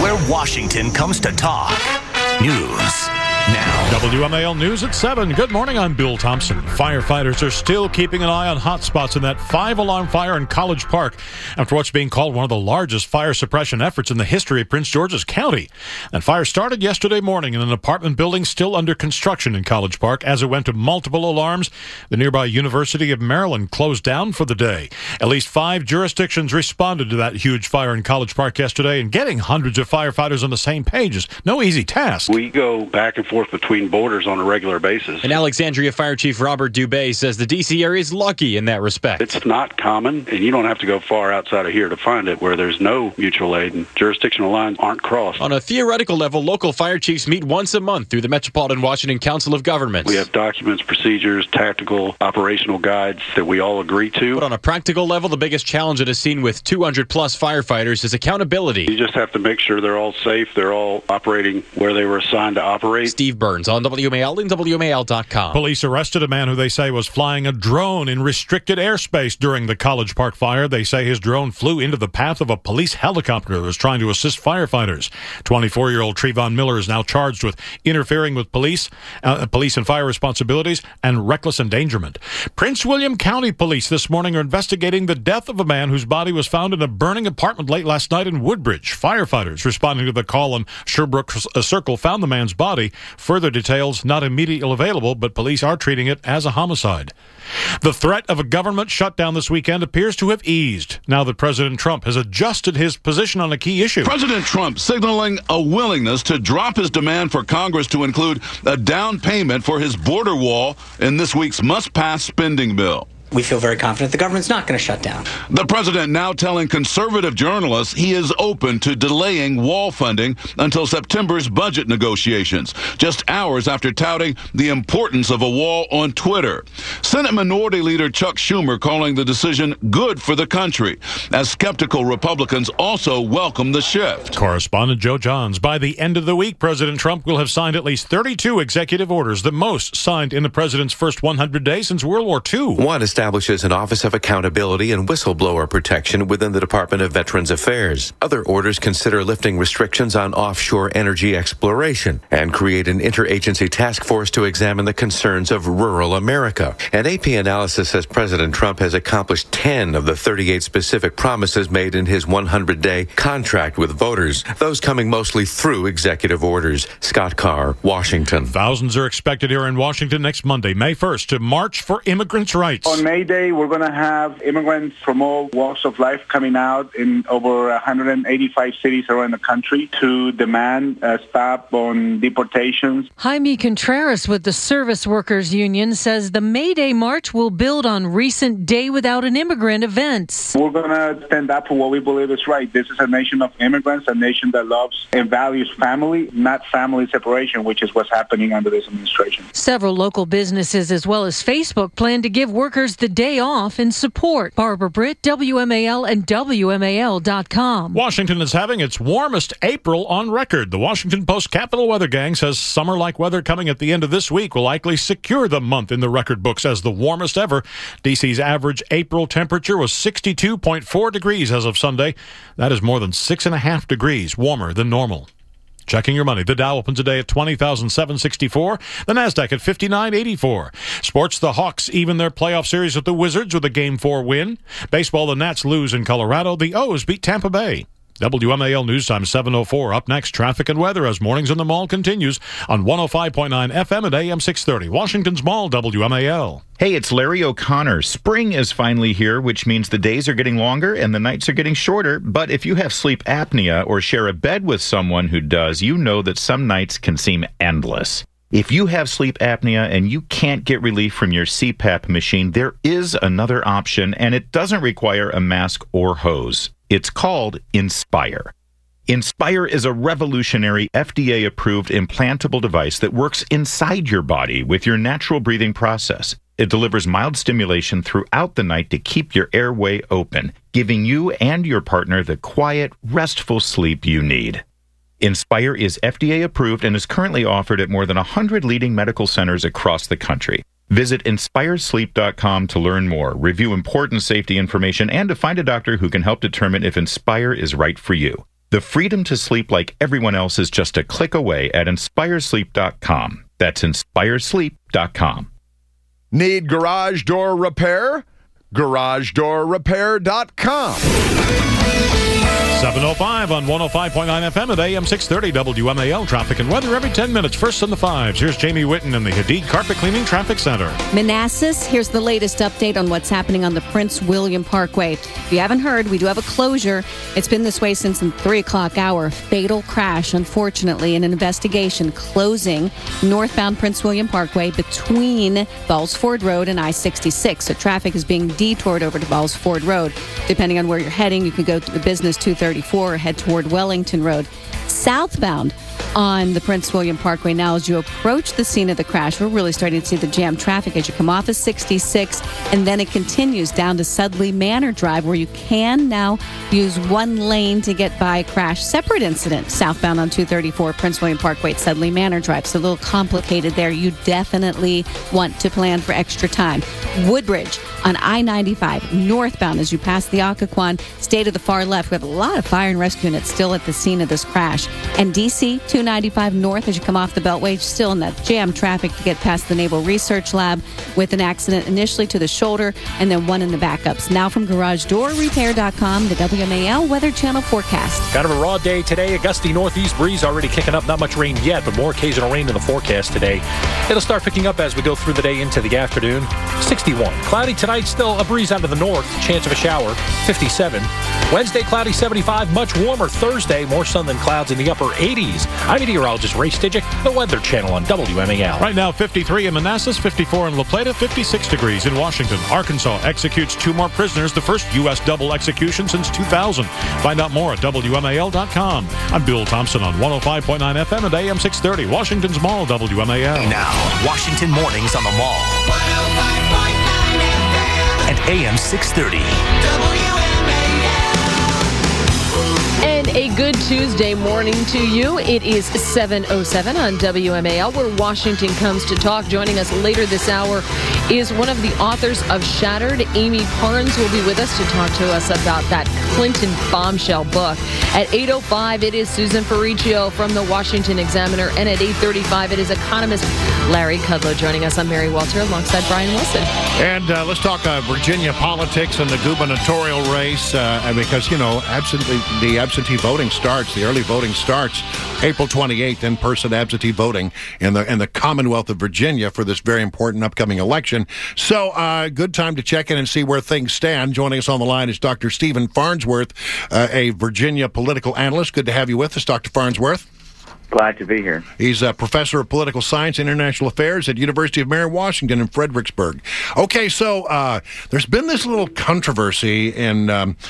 where Washington comes to talk. News now. WMAL News at 7. Good morning, I'm Bill Thompson. Firefighters are still keeping an eye on hot spots in that 5-alarm fire in College Park after what's being called one of the largest fire suppression efforts in the history of Prince George's County. That fire started yesterday morning in an apartment building still under construction in College Park. As it went to multiple alarms, the nearby University of Maryland closed down for the day. At least 5 jurisdictions responded to that huge fire in College Park yesterday, and getting hundreds of firefighters on the same page is no easy task. We go back and forth between borders on a regular basis. And Alexandria Fire Chief Robert Dubé says the D.C. area is lucky in that respect. It's not common, and you don't have to go far outside of here to find it, where there's no mutual aid and jurisdictional lines aren't crossed. On a theoretical level, local fire chiefs meet once a month through the Metropolitan Washington Council of Governments. We have documents, procedures, tactical, operational guides that we all agree to. But on a practical level, the biggest challenge it is seen with 200-plus firefighters is accountability. You just have to make sure they're all safe, they're all operating where they were assigned to operate. Steve Burns on WMAL and WMAL.com. Police arrested a man who they say was flying a drone in restricted airspace during the College Park fire. They say his drone flew into the path of a police helicopter that was trying to assist firefighters. 24-year-old Trevon Miller is now charged with interfering with police and fire responsibilities and reckless endangerment. Prince William County Police this morning are investigating the death of a man whose body was found in a burning apartment late last night in Woodbridge. Firefighters responding to the call on Sherbrooke Circle found the man's body. Further details not immediately available, but police are treating it as a homicide. The threat of a government shutdown this weekend appears to have eased now that President Trump has adjusted his position on a key issue. President Trump signaling a willingness to drop his demand for Congress to include a down payment for his border wall in this week's must-pass spending bill. We feel very confident the government's not going to shut down. The president now telling conservative journalists he is open to delaying wall funding until September's budget negotiations, just hours after touting the importance of a wall on Twitter. Senate Minority Leader Chuck Schumer calling the decision good for the country, as skeptical Republicans also welcome the shift. Correspondent Joe Johns. By the end of the week, President Trump will have signed at least 32 executive orders, the most signed in the president's first 100 days since World War II. One establishes an Office of Accountability and Whistleblower Protection within the Department of Veterans Affairs. Other orders consider lifting restrictions on offshore energy exploration and create an interagency task force to examine the concerns of rural America. An AP analysis says President Trump has accomplished 10 of the 38 specific promises made in his 100-day contract with voters, those coming mostly through executive orders. Scott Carr, Washington. Thousands are expected here in Washington next Monday, May 1st, to march for immigrants' rights. On May Day, we're going to have immigrants from all walks of life coming out in over 185 cities around the country to demand a stop on deportations. Jaime Contreras with the Service Workers Union says the May Day march will build on recent Day Without an Immigrant events. We're going to stand up for what we believe is right. This is a nation of immigrants, a nation that loves and values family, not family separation, which is what's happening under this administration. Several local businesses as well as Facebook plan to give workers the day off in support. Barbara Britt, WMAL and WMAL.com. Washington is having its warmest April on record. The Washington Post Capital Weather Gang says summer-like weather coming at the end of this week will likely secure the month in the record books as the warmest ever. D.C.'s average April temperature was 62.4 degrees as of Sunday. That is more than 6.5 degrees warmer than normal. Checking your money. The Dow opens today at 20,764. The Nasdaq at 5984. Sports, the Hawks even their playoff series with the Wizards with a Game 4 win. Baseball, the Nats lose in Colorado. The O's beat Tampa Bay. WMAL News Time 7:04. Up next, traffic and weather as Mornings in the Mall continues on 105.9 FM at AM 630. Washington's Mall, WMAL. Hey, it's Larry O'Connor. Spring is finally here, which means the days are getting longer and the nights are getting shorter. But if you have sleep apnea or share a bed with someone who does, you know that some nights can seem endless. If you have sleep apnea and you can't get relief from your CPAP machine, there is another option, and it doesn't require a mask or hose. It's called Inspire. Inspire is a revolutionary FDA-approved implantable device that works inside your body with your natural breathing process. It delivers mild stimulation throughout the night to keep your airway open, giving you and your partner the quiet, restful sleep you need. Inspire is FDA-approved and is currently offered at more than 100 leading medical centers across the country. Visit InspireSleep.com to learn more, review important safety information, and to find a doctor who can help determine if Inspire is right for you. The freedom to sleep like everyone else is just a click away at InspireSleep.com. That's InspireSleep.com. Need garage door repair? GarageDoorRepair.com. 7:05 on 105.9 FM at AM 630 WMAL. Traffic and weather every 10 minutes. First in the fives. Here's Jamie Whitten in the Hadid Carpet Cleaning Traffic Center. Manassas, here's the latest update on what's happening on the Prince William Parkway. If you haven't heard, we do have a closure. It's been this way since the 3 o'clock hour. Fatal crash, unfortunately, in an investigation closing northbound Prince William Parkway between Balls Ford Road and I-66. So traffic is being detoured over to Balls Ford Road. Depending on where you're heading, you can go to the Business 234 or head toward Wellington Road. Southbound on the Prince William Parkway now, as you approach the scene of the crash, we're really starting to see the jam traffic as you come off of 66, and then it continues down to Sudley Manor Drive, where you can now use one lane to get by a crash. Separate incident southbound on 234 Prince William Parkway at Sudley Manor Drive. So a little complicated there. You definitely want to plan for extra time. Woodbridge on I-95 northbound as you pass the Occoquan, stay to the far left. We have a lot of fire and rescue units still at the scene of this crash. And DC 295 north as you come off the Beltway, still in that jam traffic to get past the Naval Research Lab with an accident initially to the shoulder and then one in the backups. Now from GarageDoorRepair.com, the WMAL Weather Channel forecast. Kind of a raw day today. A gusty northeast breeze already kicking up. Not much rain yet, but more occasional rain in the forecast today. It'll start picking up as we go through the day into the afternoon. 61. Cloudy tonight, still a breeze out of the north. Chance of a shower. 57. Wednesday, cloudy 75. Much warmer Thursday. More sun than clouds in the upper 80s. I'm meteorologist Ray Stidgick, the Weather Channel on WMAL. Right now, 53 in Manassas, 54 in La Plata, 56 degrees in Washington. Arkansas executes 2 more prisoners, the first U.S. double execution since 2000. Find out more at WMAL.com. I'm Bill Thompson on 105.9 FM at AM 630, Washington's Mall, WMAL. Now, Washington Mornings on the Mall. 105.9 FM and AM 630. WMAL. And a good Tuesday morning to you. It is 7:07 on WMAL, where Washington comes to talk. Joining us later this hour is one of the authors of Shattered. Amy Parnes will be with us to talk to us about that Clinton bombshell book. At 8:05, it is Susan Ferriccio from the Washington Examiner. And at 8:35, it is economist Larry Kudlow joining us. I'm Mary Welter alongside Brian Wilson. And let's talk Virginia politics and the gubernatorial race because, you know, the absentee voting starts, the early voting starts April 28th, in-person absentee voting in the Commonwealth of Virginia for this very important upcoming election. So good time to check in and see where things stand. Joining us on the line is Dr. Stephen Farnsworth, a Virginia political analyst. Good to have you with us, Dr. Farnsworth. Glad to be here. He's a professor of political science and international affairs at University of Mary Washington in Fredericksburg. Okay, so there's been this little controversy in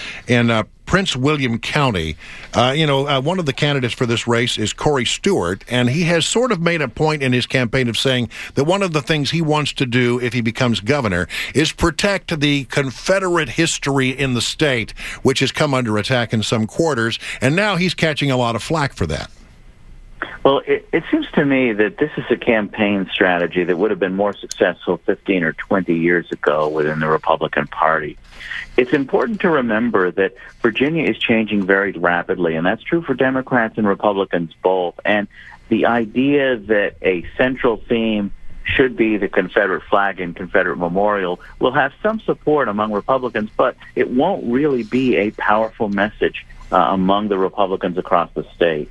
Prince William County. One of the candidates for this race is Corey Stewart, and he has sort of made a point in his campaign of saying that one of the things he wants to do if he becomes governor is protect the Confederate history in the state, which has come under attack in some quarters, and now he's catching a lot of flack for that. Well, it seems to me that this is a campaign strategy that would have been more successful 15 or 20 years ago within the Republican Party. It's important to remember that Virginia is changing very rapidly, and that's true for Democrats and Republicans both. And the idea that a central theme should be the Confederate flag and Confederate memorial will have some support among Republicans, but it won't really be a powerful message among the Republicans across the state.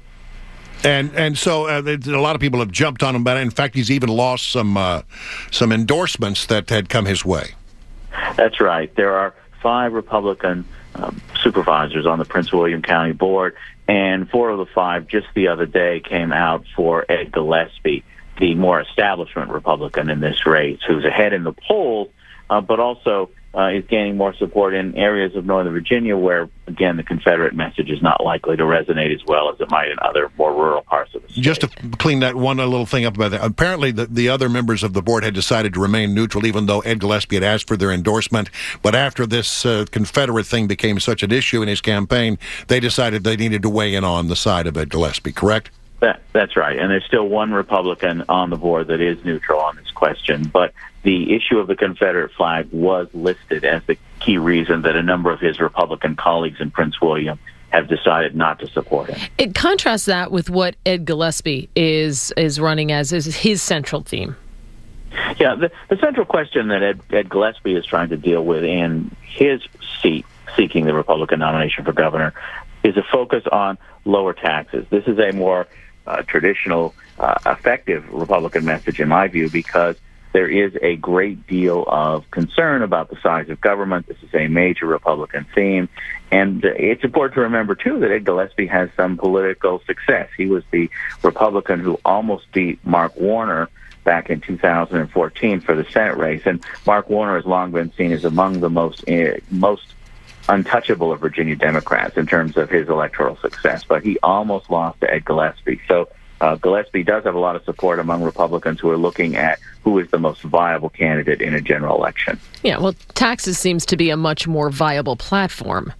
And so a lot of people have jumped on him about it. In fact, he's even lost some endorsements that had come his way. That's right. There are 5 Republican supervisors on the Prince William County Board, and 4 of the 5 just the other day came out for Ed Gillespie, the more establishment Republican in this race, who's ahead in the polls, but also is gaining more support in areas of Northern Virginia where, again, the Confederate message is not likely to resonate as well as it might in other more rural parts of the state. Just to clean that one little thing up about that, apparently the other members of the board had decided to remain neutral, even though Ed Gillespie had asked for their endorsement. But after this Confederate thing became such an issue in his campaign, they decided they needed to weigh in on the side of Ed Gillespie, correct? That's right. And there's still one Republican on the board that is neutral on this question. But the issue of the Confederate flag was listed as the key reason that a number of his Republican colleagues in Prince William have decided not to support him. It contrasts that with what Ed Gillespie is running as is his central theme. Yeah, the central question that Ed Gillespie is trying to deal with in his seat, seeking the Republican nomination for governor, is a focus on lower taxes. This is a more traditional, effective Republican message, in my view, because there is a great deal of concern about the size of government. This is a major Republican theme. And it's important to remember, too, that Ed Gillespie has some political success. He was the Republican who almost beat Mark Warner back in 2014 for the Senate race. And Mark Warner has long been seen as among the most untouchable of Virginia Democrats in terms of his electoral success. But he almost lost to Ed Gillespie. So Gillespie does have a lot of support among Republicans who are looking at who is the most viable candidate in a general election. Yeah, well, taxes seems to be a much more viable platform.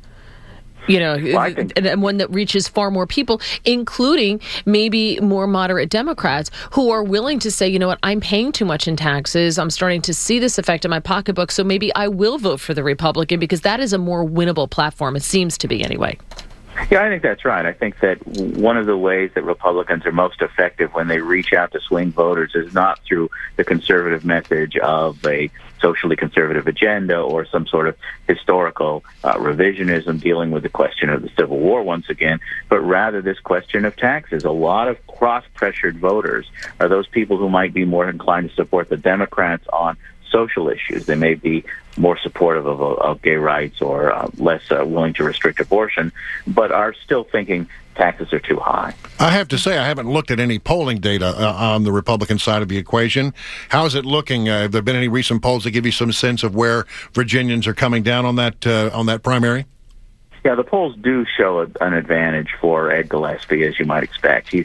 And one that reaches far more people, including maybe more moderate Democrats who are willing to say, you know what, I'm paying too much in taxes. I'm starting to see this effect in my pocketbook, so maybe I will vote for the Republican because that is a more winnable platform. It seems to be anyway. Yeah, I think that's right. I think that one of the ways that Republicans are most effective when they reach out to swing voters is not through the conservative message of a socially conservative agenda or some sort of historical revisionism dealing with the question of the Civil War once again, but rather this question of taxes. A lot of cross-pressured voters are those people who might be more inclined to support the Democrats on social issues. They may be more supportive of gay rights or less willing to restrict abortion, but are still thinking taxes are too high. I have to say, I haven't looked at any polling data on the Republican side of the equation. How is it looking? Have there been any recent polls that give you some sense of where Virginians are coming down on that primary? Yeah, the polls do show an advantage for Ed Gillespie, as you might expect. He's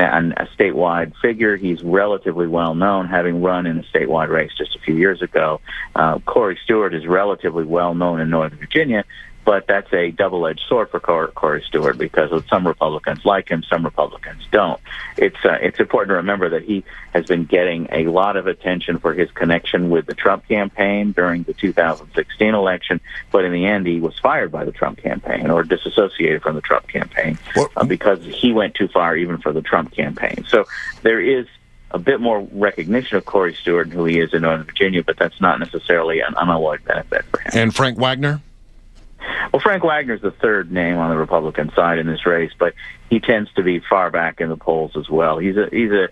a statewide figure. He's relatively well known, having run in a statewide race just a few years ago. Corey Stewart is relatively well known in Northern Virginia, but that's a double-edged sword for Corey Stewart because some Republicans like him, some Republicans don't. It's important to remember that he has been getting a lot of attention for his connection with the Trump campaign during the 2016 election, but in the end he was fired by the Trump campaign or disassociated from the Trump campaign because he went too far even for the Trump campaign. So there is a bit more recognition of Corey Stewart and who he is in Northern Virginia, but that's not necessarily an unalloyed benefit for him. And Frank Wagner? Well, Frank Wagner's the third name on the Republican side in this race, but he tends to be far back in the polls as well. He's a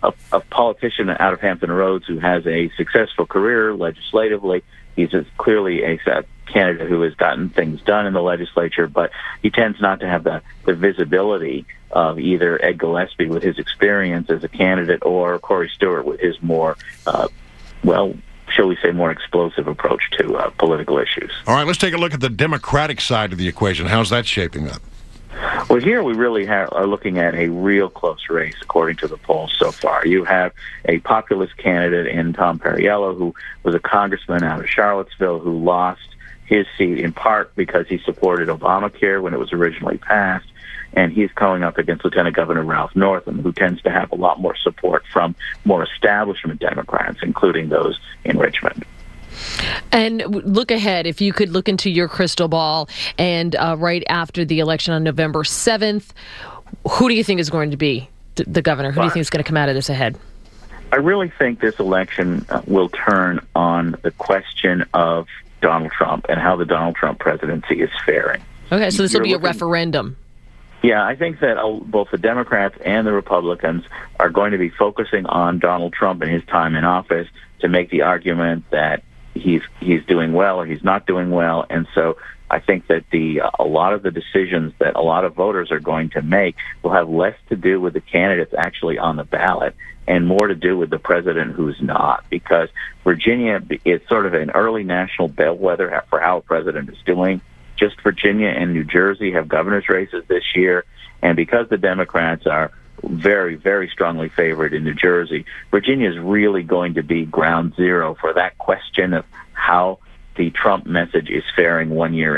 politician out of Hampton Roads who has a successful career legislatively. He's clearly a candidate who has gotten things done in the legislature, but he tends not to have the visibility of either Ed Gillespie with his experience as a candidate or Corey Stewart with his more, shall we say, more explosive approach to political issues. All right, let's take a look at the Democratic side of the equation. How's that shaping up? Well, here we really are looking at a real close race, according to the polls so far. You have a populist candidate in Tom Perriello, who was a congressman out of Charlottesville, who lost his seat in part because he supported Obamacare when it was originally passed. And he's going up against Lieutenant Governor Ralph Northam, who tends to have a lot more support from more establishment Democrats, including those in Richmond. And look ahead, if you could look into your crystal ball, and right after the election on November 7th, who do you think is going to be the governor? Who do you think is going to come out of this ahead? I really think this election will turn on the question of Donald Trump and how the Donald Trump presidency is faring. Okay, so this will be a referendum. Yeah, I think that both the Democrats and the Republicans are going to be focusing on Donald Trump and his time in office to make the argument that he's doing well or he's not doing well. And so I think that a lot of the decisions that a lot of voters are going to make will have less to do with the candidates actually on the ballot and more to do with the president who's not, because Virginia is sort of an early national bellwether for how a president is doing. Just Virginia and New Jersey have governor's races this year, and because the Democrats are very, very strongly favored in New Jersey, Virginia is really going to be ground zero for that question of how the Trump message is faring 1 year in.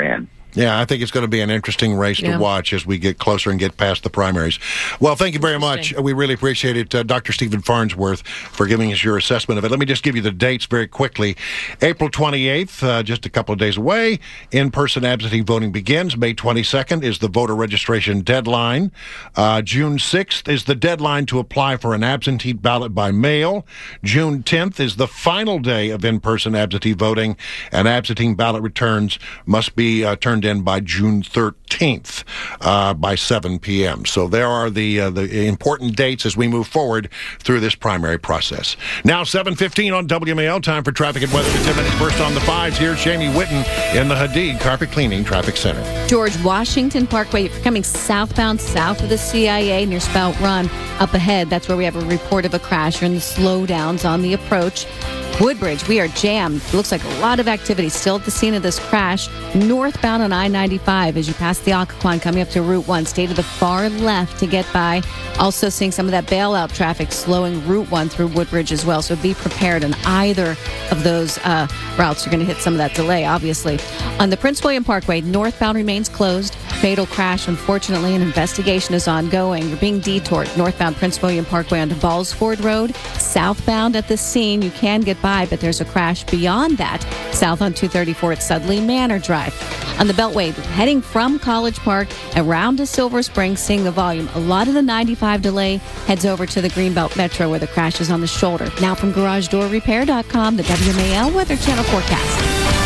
Yeah, I think it's going to be an interesting race to watch as we get closer and get past the primaries. Well, thank you very much. We really appreciate it, Dr. Stephen Farnsworth, for giving us your assessment of it. Let me just give you the dates very quickly. April 28th, just a couple of days away, in-person absentee voting begins. May 22nd is the voter registration deadline. June 6th is the deadline to apply for an absentee ballot by mail. June 10th is the final day of in-person absentee voting, and absentee ballot returns must be turned in by June 13th by 7 p.m. So there are the important dates as we move forward through this primary process. Now 7:15 on WMAL, time for traffic and weather in 10 minutes. First on the 5s, here's Jamie Whitten in the Hadid Carpet Cleaning Traffic Center. George Washington Parkway, if you're coming southbound south of the CIA near Spout Run, up ahead, that's where we have a report of a crash. You're in the slowdowns on the approach. Woodbridge, we are jammed. It looks like a lot of activity still at the scene of this crash. Northbound on I-95 as you pass the Occoquan coming up to Route 1. Stay to the far left to get by. Also seeing some of that bailout traffic slowing Route 1 through Woodbridge as well. So be prepared on either of those routes. You're going to hit some of that delay, obviously. On the Prince William Parkway, northbound remains closed. Fatal crash. Unfortunately, an investigation is ongoing. You're being detoured. Northbound Prince William Parkway onto Ballsford Road. Southbound at the scene, you can get by, but there's a crash beyond that. South on 234 at Sudley Manor Drive. On the Beltway, heading from College Park around to Silver Spring, seeing the volume. A lot of the 95 delay heads over to the Greenbelt Metro where the crash is on the shoulder. Now from GarageDoorRepair.com, the WMAL Weather Channel forecast.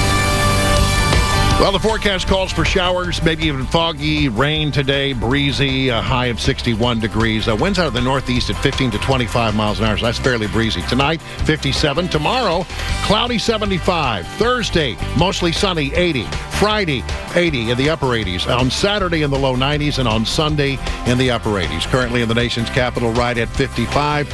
Well, the forecast calls for showers, maybe even foggy, rain today, breezy, a high of 61 degrees. Winds out of the northeast at 15 to 25 miles an hour, so that's fairly breezy. Tonight, 57. Tomorrow, cloudy, 75. Thursday, mostly sunny, 80. Friday, 80 in the upper 80s. On Saturday, in the low 90s, and on Sunday, in the upper 80s. Currently in the nation's capital, right at 55.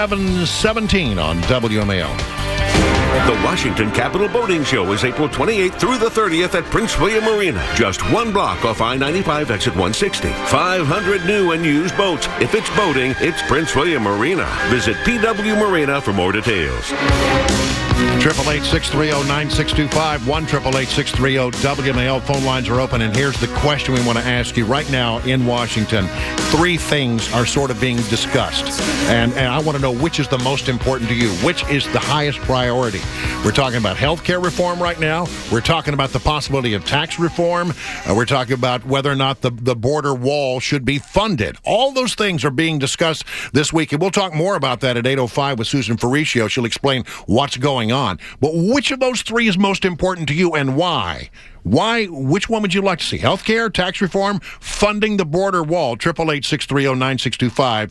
7:17 on WMAL. The Washington Capitol Boating Show is April 28th through the 30th at Prince William Marina. Just one block off I-95 exit 160. 500 new and used boats. If it's boating, it's Prince William Marina. Visit PW Marina for more details. 888-630-9625, 1-888-630-WMAL. Phone lines are open, and here's the question we want to ask you right now in Washington. 3 things are sort of being discussed, and I want to know which is the most important to you. Which is the highest priority? We're talking about health care reform right now. We're talking about the possibility of tax reform. We're talking about whether or not the border wall should be funded. All those things are being discussed this week, and we'll talk more about that at 8:05 with Susan Faricio. She'll explain what's going on. But which of those 3 is most important to you, and why? Which one would you like to see? Healthcare, tax reform, funding the border wall? 888-630-9625,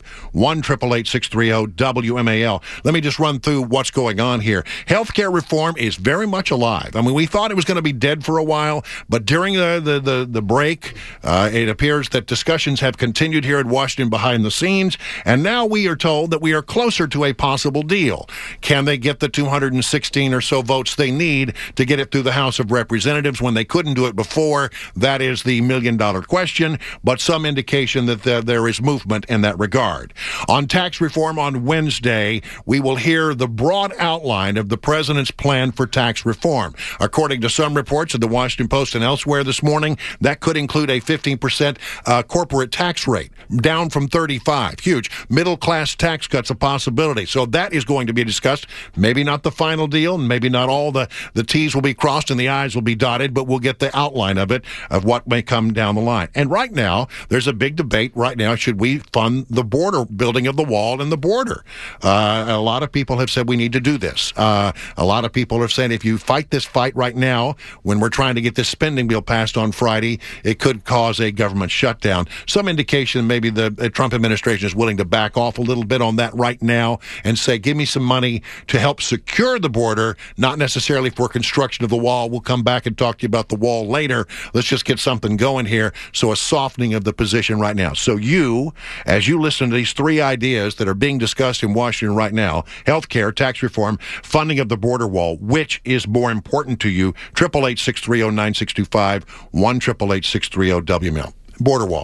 1-888-630-WMAL. Let me just run through what's going on here. Healthcare reform is very much alive. I mean, we thought it was going to be dead for a while, but during the break, it appears that discussions have continued here in Washington behind the scenes, and now we are told that we are closer to a possible deal. Can they get the 216 or so votes they need to get it through the House of Representatives when they couldn't do it before? That is the million-dollar question, but some indication that there is movement in that regard. On tax reform on Wednesday, we will hear the broad outline of the president's plan for tax reform. According to some reports of the Washington Post and elsewhere this morning, that could include a 15% corporate tax rate, down from 35%. Huge. Middle-class tax cuts a possibility. So that is going to be discussed. Maybe not the final deal, and maybe not all the T's will be crossed and the I's will be dotted, but we'll get the outline of it, of what may come down the line. And right now, there's a big debate right now. Should we fund the border, building of the wall and the border? A lot of people have said we need to do this. A lot of people are saying if you fight this fight right now, when we're trying to get this spending bill passed on Friday, it could cause a government shutdown. Some indication maybe the Trump administration is willing to back off a little bit on that right now and say, give me some money to help secure the border, not necessarily for construction of the wall. We'll come back and talk to you about the wall later. Let's just get something going here. So a softening of the position right now. So you, as you listen to these 3 ideas that are being discussed in Washington right now, healthcare, tax reform, funding of the border wall, which is more important to you? 888-630-9625, 1-888-630-WMAL. Border wall.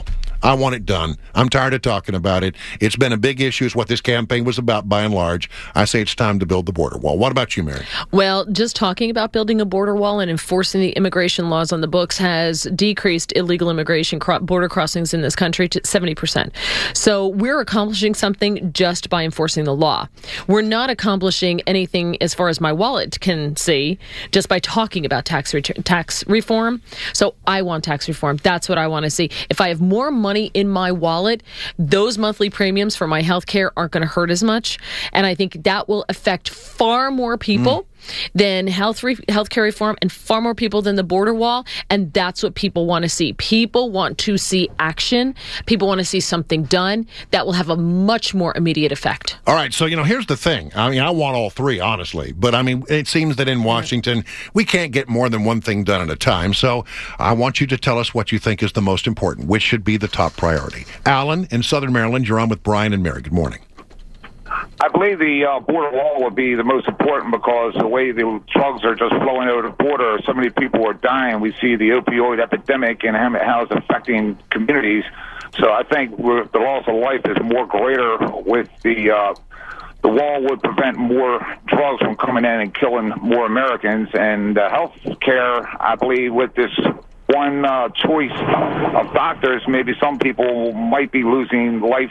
I want it done. I'm tired of talking about it. It's been a big issue. It's what this campaign was about, by and large. I say it's time to build the border wall. What about you, Mary? Well, just talking about building a border wall and enforcing the immigration laws on the books has decreased illegal immigration border crossings in this country to 70%. So we're accomplishing something just by enforcing the law. We're not accomplishing anything as far as my wallet can see just by talking about tax reform. So I want tax reform. That's what I want to see. If I have more money in my wallet, those monthly premiums for my health care aren't going to hurt as much. And I think that will affect far more people than healthcare reform and far more people than the border wall. And that's what people want to see. People want to see action. People want to see something done that will have a much more immediate effect. All right. So, here's the thing. I mean, I want all three, honestly. But, it seems that in Washington, we can't get more than one thing done at a time. So I want you to tell us what you think is the most important, which should be the top priority. Alan, in Southern Maryland, you're on with Brian and Mary. Good morning. I believe the border wall would be the most important because the way the drugs are just flowing over the border, so many people are dying. We see the opioid epidemic and how it's affecting communities. So I think the loss of life is more greater with the wall would prevent more drugs from coming in and killing more Americans. And health care, I believe, with this one choice of doctors, maybe some people might be losing life,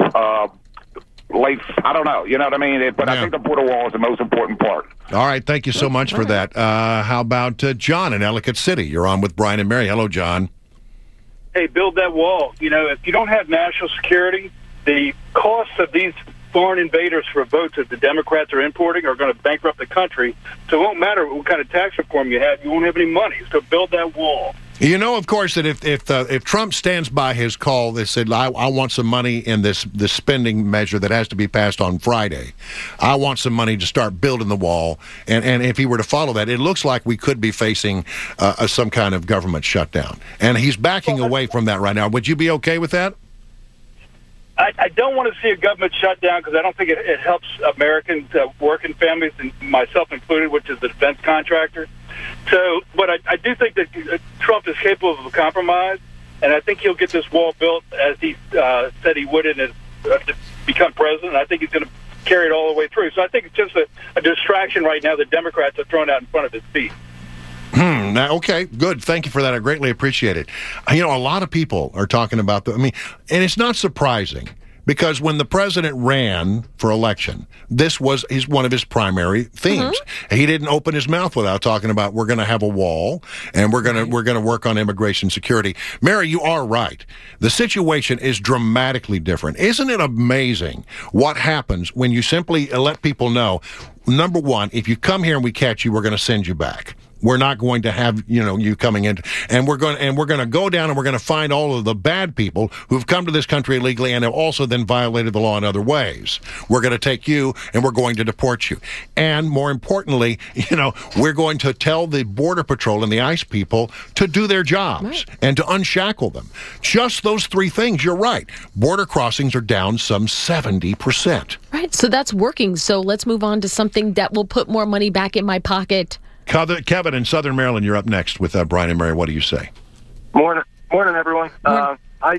I don't know. You know what I mean? But I think the border wall is the most important part. All right. Thank you so much for that. How about John in Ellicott City? You're on with Brian and Mary. Hello, John. Hey, build that wall. If you don't have national security, the cost of these foreign invaders for votes that the Democrats are importing are going to bankrupt the country. So it won't matter what kind of tax reform you have. You won't have any money. So build that wall. Of course, that if Trump stands by his call, they said, I want some money in this spending measure that has to be passed on Friday. I want some money to start building the wall. And if he were to follow that, it looks like we could be facing some kind of government shutdown. And he's backing away from that right now. Would you be okay with that? I don't want to see a government shutdown because I don't think it helps Americans, working families, and myself included, which is the defense contractor. So, but I do think that Trump is capable of a compromise, and I think he'll get this wall built as he said he would to become president. I think he's going to carry it all the way through. So I think it's just a distraction right now that Democrats are throwing out in front of his feet. Okay, good. Thank you for that. I greatly appreciate it. A lot of people are talking about and it's not surprising because when the president ran for election, this was one of his primary themes. Mm-hmm. He didn't open his mouth without talking about we're going to have a wall and we're going to work on immigration security. Mary, you are right. The situation is dramatically different. Isn't it amazing what happens when you simply let people know, number one, if you come here and we catch you, we're going to send you back. We're not going to have, you coming in, and we're going to go down and we're going to find all of the bad people who've come to this country illegally and have also then violated the law in other ways. We're going to take you and we're going to deport you. And more importantly, we're going to tell the Border Patrol and the ICE people to do their jobs and to unshackle them. Just those three things, you're right. Border crossings are down some 70%. Right, so that's working. So let's move on to something that will put more money back in my pocket. Kevin in Southern Maryland, you're up next with Brian and Mary. What do you say? Morning, everyone. I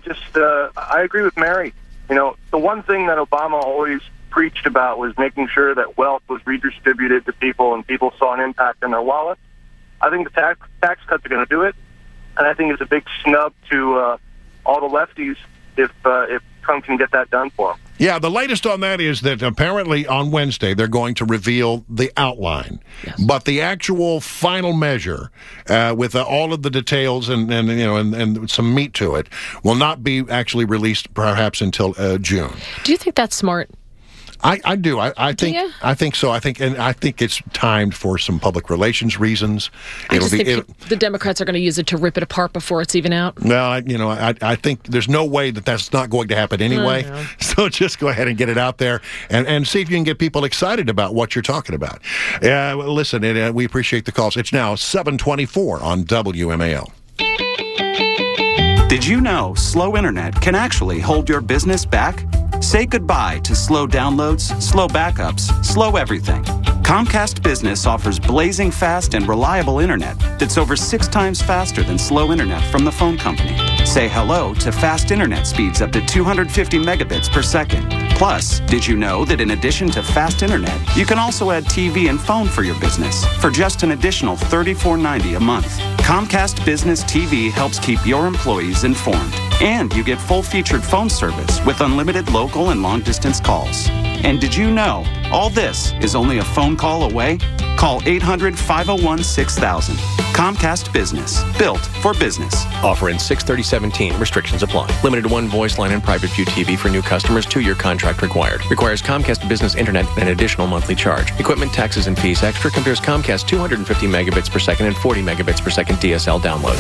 agree with Mary. The one thing that Obama always preached about was making sure that wealth was redistributed to people and people saw an impact in their wallet. I think the tax cuts are going to do it, and I think it's a big snub to all the lefties if Trump can get that done for them. Yeah, the latest on that is that apparently on Wednesday they're going to reveal the outline, but the actual final measure with all of the details and some meat to it will not be actually released perhaps until June. Do you think that's smart? I do. I think so. I think it's timed for some public relations reasons. I think the Democrats are going to use it to rip it apart before it's even out. Well, I think there's no way that's not going to happen anyway. So just go ahead and get it out there and see if you can get people excited about what you're talking about. Listen, we appreciate the calls. It's now 7:24 on WMAL. Did you know slow internet can actually hold your business back? Say goodbye to slow downloads, slow backups, slow everything. Comcast Business offers blazing fast and reliable internet that's over 6 times faster than slow internet from the phone company. Say hello to fast internet speeds up to 250 megabits per second. Plus, did you know that in addition to fast internet, you can also add TV and phone for your business for just an additional $34.90 a month? Comcast Business TV helps keep your employees informed. And you get full-featured phone service with unlimited local and long-distance calls. And did you know all this is only a phone call away? Call 800-501-6000. Comcast Business. Built for business. Offer in 6/30/17. Restrictions apply. Limited to one voice line and private view TV for new customers. 2-year contract required. Requires Comcast Business Internet and an additional monthly charge. Equipment, taxes, and fees extra. Compares Comcast 250 megabits per second and 40 megabits per second DSL downloads.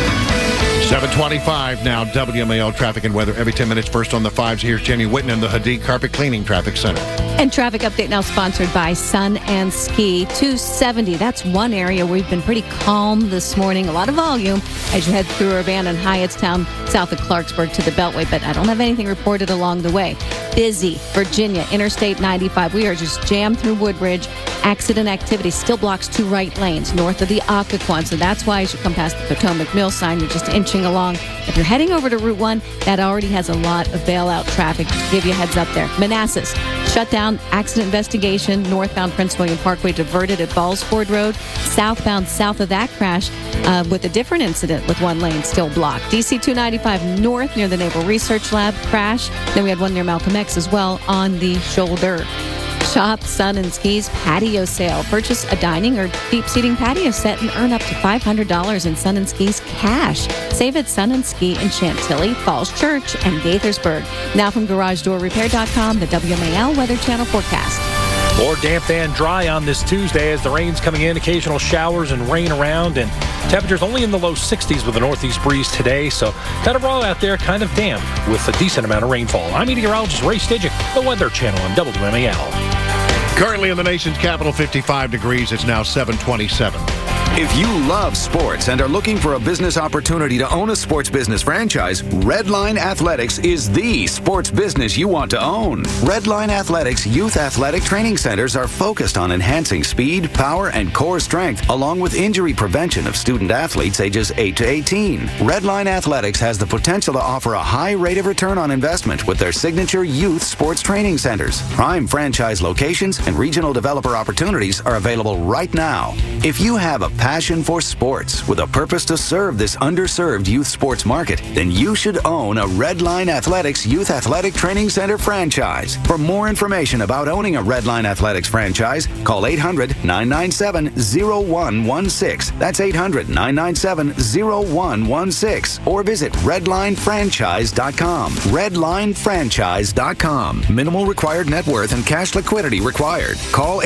7:25 now. WMAL traffic and weather every 10 minutes. First on the 5s. Here's Jenny Whitten in the Hadid Carpet Cleaning Traffic Center. And traffic update now sponsored by Sun and Ski. 270. That's one area where we've been pretty calm this morning. A lot of volume as you head through Urbana and Hyattstown, south of Clarksburg to the Beltway. But I don't have anything reported along the way. Busy. Virginia, Interstate 95. We are just jammed through Woodbridge. Accident activity still blocks 2 right lanes north of the Occoquan. So that's why as you come past the Potomac Mill sign, you're just inching along. If you're heading over to Route 1, that already has a lot of bailout traffic. Just to give you a heads up there. Manassas, shut down, accident investigation. Northbound Prince William Parkway diverted at Ballsford Road. Southbound south of that crash with a different incident with 1 lane still blocked. DC 295 north near the Naval Research Lab crash. Then we had one near Malcolm X as well on the shoulder. Shop Sun and Ski's patio sale. Purchase a dining or deep seating patio set and earn up to $500 in Sun and Ski's cash. Save at Sun and Ski in Chantilly, Falls Church, and Gaithersburg. Now from GarageDoorRepair.com, the WMAL Weather Channel forecast. More damp than dry on this Tuesday as the rain's coming in. Occasional showers and rain around, and temperatures only in the low 60s with a northeast breeze today. So kind of raw out there, kind of damp with a decent amount of rainfall. I'm meteorologist Ray Stidgick, the Weather Channel on WMAL. Currently in the nation's capital, 55 degrees. It's now 7:27. If you love sports and are looking for a business opportunity to own a sports business franchise, Redline Athletics is the sports business you want to own. Redline Athletics youth athletic training centers are focused on enhancing speed, power, and core strength, along with injury prevention of student athletes ages 8 to 18. Redline Athletics has the potential to offer a high rate of return on investment with their signature youth sports training centers. Prime franchise locations and regional developer opportunities are available right now. If you have a passion for sports with a purpose to serve this underserved youth sports market, then you should own a Redline Athletics Youth Athletic Training Center franchise. For more information about owning a Redline Athletics franchise, call 800-997-0116. That's 800-997-0116. Or visit redlinefranchise.com. Redlinefranchise.com. Minimal required net worth and cash liquidity required. Call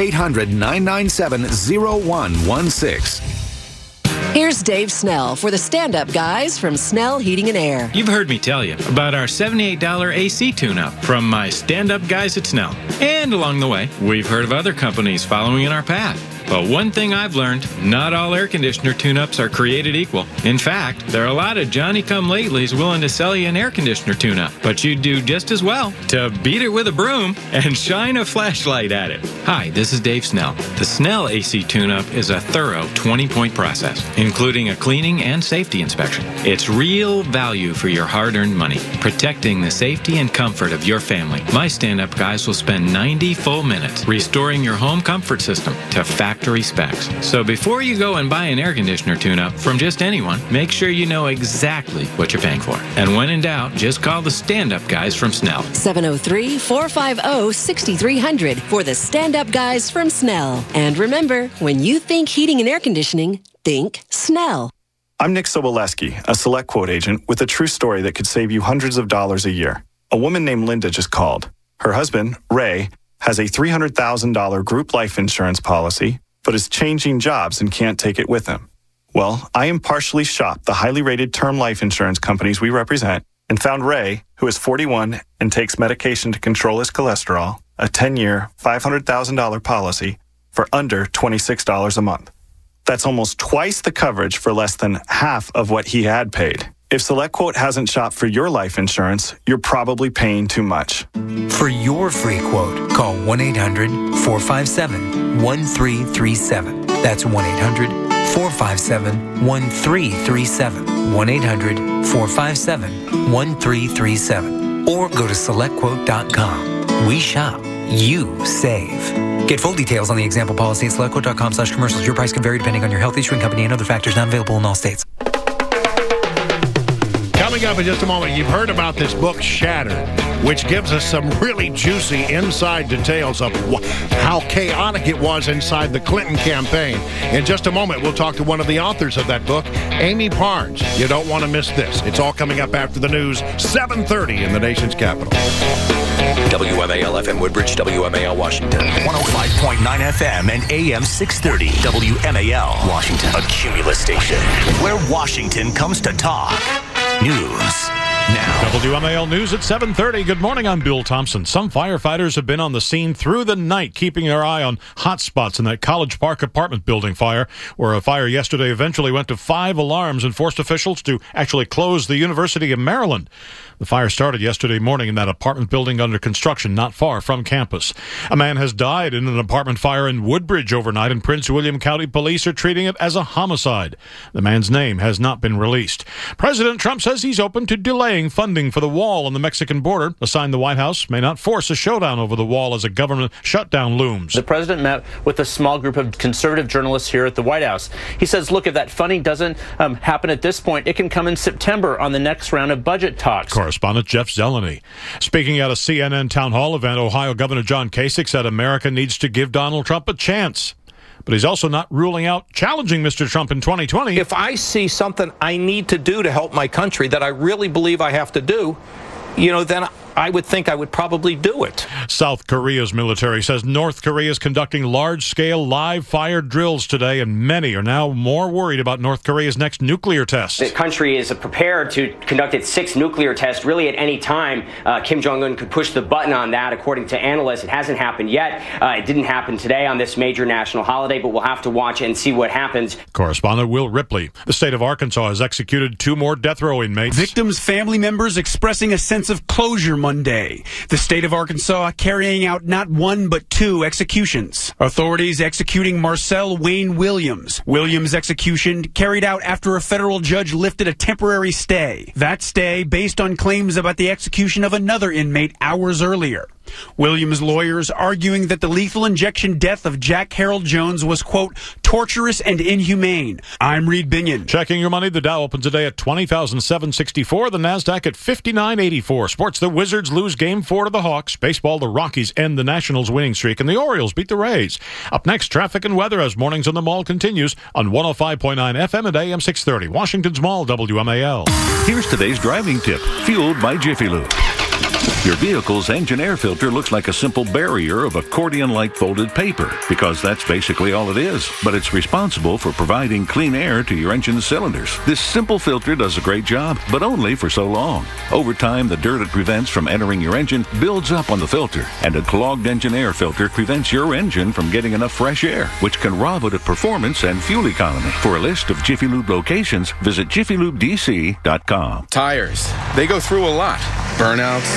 800-997-0116. Here's Dave Snell for the stand-up guys from Snell Heating and Air. You've heard me tell you about our $78 AC tune-up from my stand-up guys at Snell. And along the way, we've heard of other companies following in our path. But one thing I've learned, not all air conditioner tune-ups are created equal. In fact, there are a lot of Johnny-come-latelys willing to sell you an air conditioner tune-up. But you'd do just as well to beat it with a broom and shine a flashlight at it. Hi, this is Dave Snell. The Snell AC tune-up is a thorough 20-point process, including a cleaning and safety inspection. It's real value for your hard-earned money, protecting the safety and comfort of your family. My stand-up guys will spend 90 full minutes restoring your home comfort system to factory specs. So before you go and buy an air conditioner tune-up from just anyone, make sure you know exactly what you're paying for. And when in doubt, just call the stand-up guys from Snell. 703-450-6300 for the stand-up guys from Snell. And remember, when you think heating and air conditioning, think Snell. I'm Nick Soboleski, a Select Quote agent with a true story that could save you hundreds of dollars a year. A woman named Linda just called. Her husband, Ray, has a $300,000 group life insurance policy, but is changing jobs and can't take it with him. Well, I impartially shopped the highly rated term life insurance companies we represent and found Ray, who is 41 and takes medication to control his cholesterol, a 10-year, $500,000 policy for under $26 a month. That's almost twice the coverage for less than half of what he had paid. If SelectQuote hasn't shopped for your life insurance, you're probably paying too much. For your free quote, call 1-800-457-1337. That's 1-800-457-1337. 1-800-457-1337. Or go to SelectQuote.com. We shop. You save. Get full details on the example policy at SelectQuote.com/commercials. Your price can vary depending on your health, issuing company, and other factors not available in all states. Coming up in just a moment, you've heard about this book, Shattered, which gives us some really juicy inside details of how chaotic it was inside the Clinton campaign. In just a moment, we'll talk to one of the authors of that book, Amy Parnes. You don't want to miss this. It's all coming up after the news, 7:30 in the nation's capital. WMAL FM Woodbridge, WMAL Washington. 105.9 FM and AM 630. WMAL Washington. A Cumulus station where Washington comes to talk. News now. WMAL News at 7:30. Good morning, I'm Bill Thompson. Some firefighters have been on the scene through the night, keeping their eye on hot spots in that College Park apartment building fire, where a fire yesterday eventually went to 5 alarms and forced officials to actually close the University of Maryland. The fire started yesterday morning in that apartment building under construction not far from campus. A man has died in an apartment fire in Woodbridge overnight, and Prince William County Police are treating it as a homicide. The man's name has not been released. President Trump says he's open to delaying funding for the wall on the Mexican border, a sign the White House may not force a showdown over the wall as a government shutdown looms. The president met with a small group of conservative journalists here at the White House. He says, look, if that funding doesn't happen at this point, it can come in September on the next round of budget talks. Correspondent Jeff Zeleny. Speaking at a CNN town hall event, Ohio Governor John Kasich said America needs to give Donald Trump a chance. But he's also not ruling out challenging Mr. Trump in 2020. If I see something I need to do to help my country that I really believe I have to do, then I would think I would probably do it. South Korea's military says North Korea is conducting large-scale live fire drills today, and many are now more worried about North Korea's next nuclear test. The country is prepared to conduct its 6th nuclear test really at any time. Kim Jong-un could push the button on that, according to analysts. It hasn't happened yet. It didn't happen today on this major national holiday, but we'll have to watch and see what happens. Correspondent Will Ripley. The state of Arkansas has executed 2 more death row inmates. Victims' family members expressing a sense of closure Monday. The state of Arkansas carrying out not 1 but 2 executions. Authorities executing Marcel Wayne Williams. Williams' execution carried out after a federal judge lifted a temporary stay. That stay based on claims about the execution of another inmate hours earlier. Williams' lawyers arguing that the lethal injection death of Jack Harold Jones was, quote, torturous and inhumane. I'm Reed Binion. Checking your money, the Dow opens today at 20,764. The NASDAQ at 5984. Sports, the Wizards lose Game 4 to the Hawks. Baseball, the Rockies end the Nationals winning streak, and the Orioles beat the Rays. Up next, traffic and weather as Mornings on the Mall continues on 105.9 FM and AM 630. Washington's Mall, WMAL. Here's today's driving tip, fueled by Jiffy Lube. Your vehicle's engine air filter looks like a simple barrier of accordion-like folded paper, because that's basically all it is, but it's responsible for providing clean air to your engine's cylinders. This simple filter does a great job, but only for so long. Over time, the dirt it prevents from entering your engine builds up on the filter, and a clogged engine air filter prevents your engine from getting enough fresh air, which can rob it of performance and fuel economy. For a list of Jiffy Lube locations, visit jiffylubedc.com. Tires, they go through a lot. Burnouts,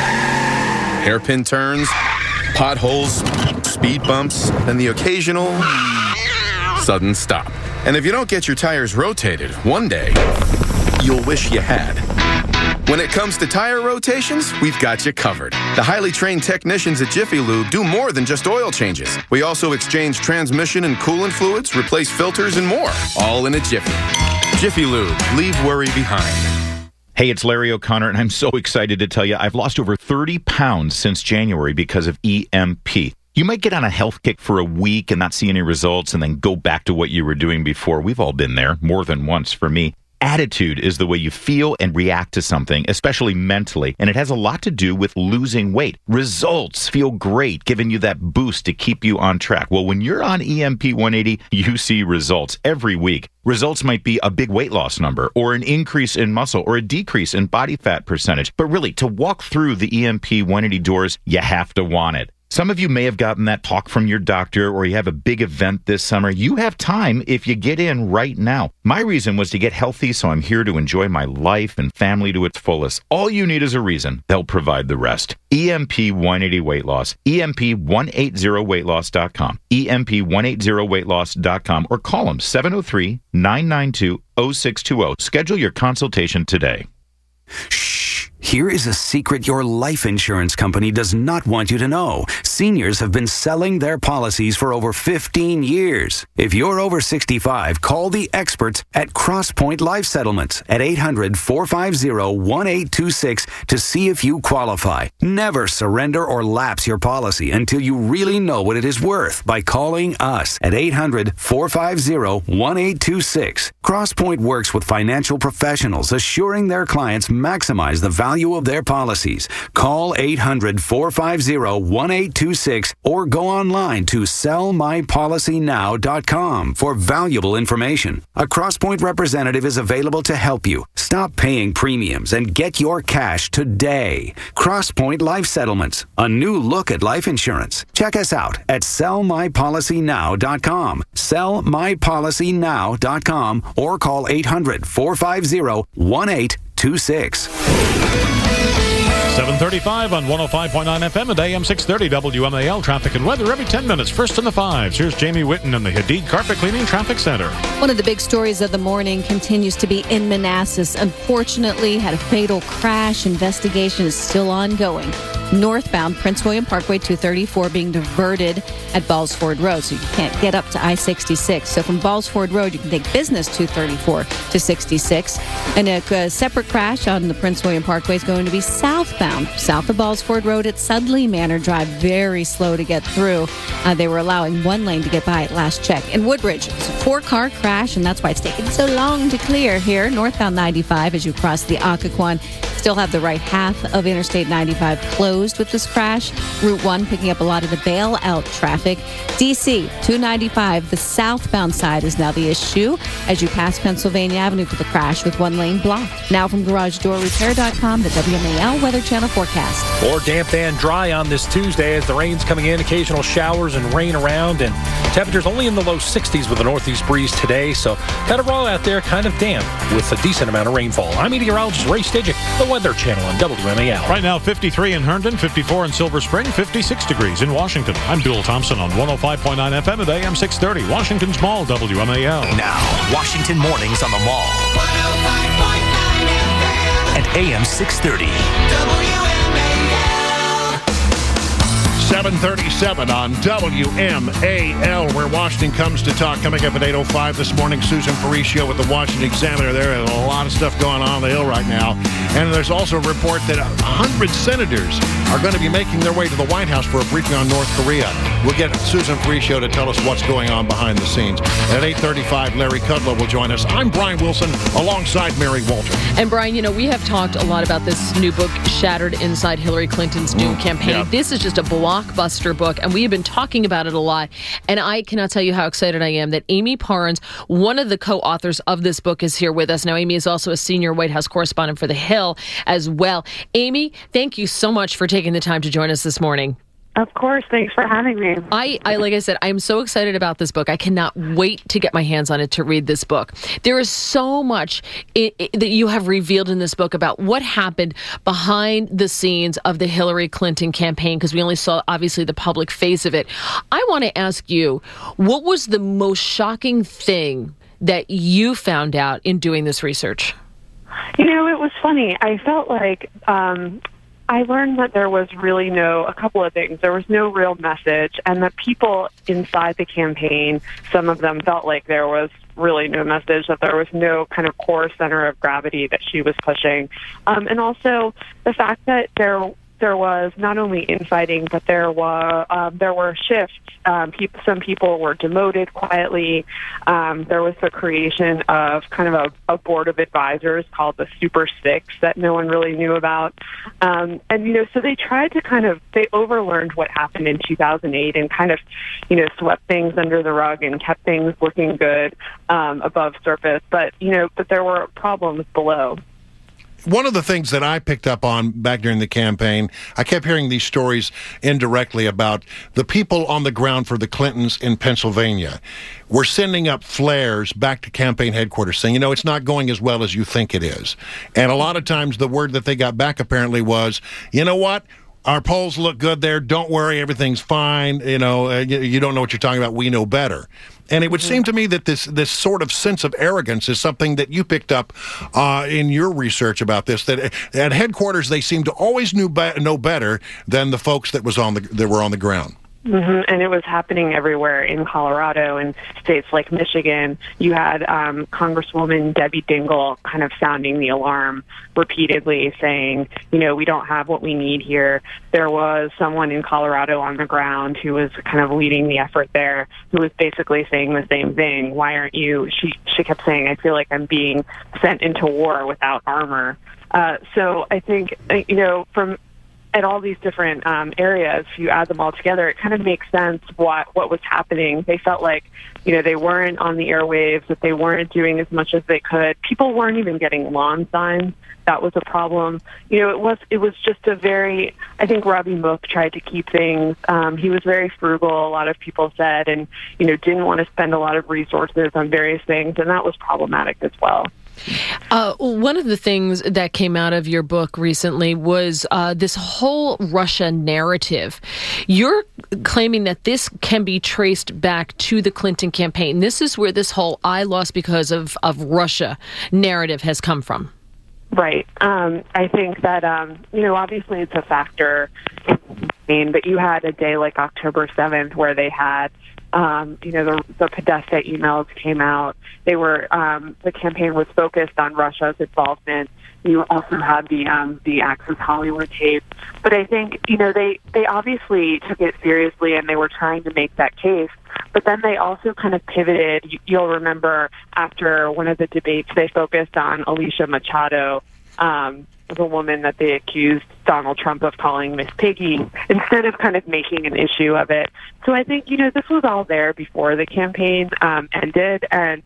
hairpin turns, potholes, speed bumps, and the occasional sudden stop. And if you don't get your tires rotated, one day, you'll wish you had. When it comes to tire rotations, we've got you covered. The highly trained technicians at Jiffy Lube do more than just oil changes. We also exchange transmission and coolant fluids, replace filters, and more, all in a jiffy. Jiffy Lube, leave worry behind. Hey, it's Larry O'Connor, and I'm so excited to tell you I've lost over 30 pounds since January because of EMP. You might get on a health kick for a week and not see any results and then go back to what you were doing before. We've all been there, more than once for me. Attitude is the way you feel and react to something, especially mentally, and it has a lot to do with losing weight. Results feel great, giving you that boost to keep you on track. Well, when you're on EMP 180, you see results every week. Results might be a big weight loss number, or an increase in muscle, or a decrease in body fat percentage. But really, to walk through the EMP 180 doors, you have to want it. Some of you may have gotten that talk from your doctor, or you have a big event this summer. You have time if you get in right now. My reason was to get healthy, so I'm here to enjoy my life and family to its fullest. All you need is a reason. They'll provide the rest. EMP 180 Weight Loss. EMP180weightloss.com. EMP180weightloss.com, or call them 703-992-0620. Schedule your consultation today. Here is a secret your life insurance company does not want you to know. Seniors have been selling their policies for over 15 years. If you're over 65, call the experts at CrossPoint Life Settlements at 800-450-1826 to see if you qualify. Never surrender or lapse your policy until you really know what it is worth by calling us at 800-450-1826. CrossPoint works with financial professionals, assuring their clients maximize the value of their policies. Call 800-450-1826 or go online to sellmypolicynow.com for valuable information. A CrossPoint representative is available to help you. Stop paying premiums and get your cash today. CrossPoint Life Settlements, a new look at life insurance. Check us out at sellmypolicynow.com, sellmypolicynow.com, or call 800-450-1826. 7:35 on 105.9 FM and AM 630 WMAL. Traffic and weather every 10 minutes. First in the fives. Here's Jamie Whitten in the Hadid Carpet Cleaning Traffic Center. One of the big stories of the morning continues to be in Manassas. Unfortunately, had a fatal crash. Investigation is still ongoing. Northbound Prince William Parkway 234 being diverted at Ballsford Road, so you can't get up to I-66. So from Ballsford Road, you can take business 234 to 66. And a separate crash on the Prince William Parkway is going to be southbound, south of Ballsford Road at Sudley Manor Drive. Very slow to get through. They were allowing one lane to get by at last check. In Woodbridge, it's a 4-car crash, and that's why it's taking so long to clear here. Northbound 95 as you cross the Occoquan. Still have the right half of Interstate 95 closed with this crash. Route 1 picking up a lot of the bailout traffic. DC 295, the southbound side is now the issue as you pass Pennsylvania Avenue for the crash with one lane blocked. Now from GarageDoorRepair.com, the WMAL Weather Channel forecast. More damp and dry on this Tuesday as the rain's coming in, occasional showers and rain around, and temperatures only in the low 60s with a northeast breeze today, so kind of raw out there, kind of damp with a decent amount of rainfall. I'm meteorologist Ray Stidgick, the Weather Channel on WMAL. Right now, 53 in Herndon, 54 in Silver Spring, 56 degrees in Washington. I'm Bill Thompson on 105.9 FM at AM 630, Washington's Mall, WMAL. Now, Washington Mornings on the Mall. 105.9 FM. And AM 630. WMAL. 7:37 on WMAL, where Washington comes to talk. Coming up at 8:05 this morning, Susan Faricio with the Washington Examiner. There is a lot of stuff going on the Hill right now. And there's also a report that 100 senators are going to be making their way to the White House for a briefing on North Korea. We'll get Susan Faricio to tell us what's going on behind the scenes. At 8:35, Larry Kudlow will join us. I'm Brian Wilson, alongside Mary Walter. And Brian, you know, we have talked a lot about this new book, Shattered Inside Hillary Clinton's New Campaign. Yeah. This is just a blockbuster book, and we have been talking about it a lot. And I cannot tell you how excited I am that Amy Parnes, one of the co-authors of this book, is here with us. Now, Amy is also a senior White House correspondent for The Hill as well. Amy, thank you so much for taking the time to join us this morning. Of course. Thanks for having me. I like I said, I'm so excited about this book. I cannot wait to get my hands on it to read this book. There is so much that you have revealed in this book about what happened behind the scenes of the Hillary Clinton campaign, because we only saw, obviously, the public face of it. I want to ask you, what was the most shocking thing that you found out in doing this research? You know, it was funny. I felt like I learned that there was really a couple of things. There was no real message, and the people inside the campaign, some of them felt like there was really no message, that there was no kind of core center of gravity that she was pushing. And also the fact that there was not only infighting, but there were shifts. Some people were demoted quietly. There was the creation of kind of a board of advisors called the Super Six that no one really knew about. And, you know, so they tried to they overlearned what happened in 2008 and kind of, you know, swept things under the rug and kept things looking good above surface. But there were problems below. one of the things that I picked up on back during the campaign, I kept hearing these stories indirectly about the people on the ground for the Clintons in Pennsylvania were sending up flares back to campaign headquarters saying, it's not going as well as you think it is. And a lot of times the word that they got back apparently was, you know what? Our polls look good there. Don't worry, everything's fine. You don't know what you're talking about. We know better. And it would seem to me that this sort of sense of arrogance is something that you picked up in your research about this. That at headquarters they seem to always know better than the folks that were on the ground. Mm-hmm. And it was happening everywhere in Colorado and states like Michigan. You had Congresswoman Debbie Dingell kind of sounding the alarm repeatedly, saying, we don't have what we need here. There was someone in Colorado on the ground who was kind of leading the effort there, who was basically saying the same thing. Why aren't you? She kept saying, I feel like I'm being sent into war without armor. So I think, from at all these different areas, you add them all together, it kind of makes sense what was happening. They felt like, they weren't on the airwaves, that they weren't doing as much as they could. People weren't even getting lawn signs. That was a problem. It was just I think Robbie Mook tried to keep things. He was very frugal, a lot of people said, and, didn't want to spend a lot of resources on various things, and that was problematic as well. One of the things that came out of your book recently was this whole Russia narrative. You're claiming that this can be traced back to the Clinton campaign. This is where this whole I lost because of Russia narrative has come from. Right. I think that, obviously it's a factor in the campaign, but you had a day like October 7th where they had the Podesta emails came out. They were the campaign was focused on Russia's involvement. You also had the Access Hollywood tape, but I think they obviously took it seriously and they were trying to make that case. But then they also kind of pivoted. You'll remember after one of the debates, they focused on Alicia Machado, the woman that they accused Donald Trump of calling Miss Piggy, instead of kind of making an issue of it. So I think, this was all there before the campaign ended. And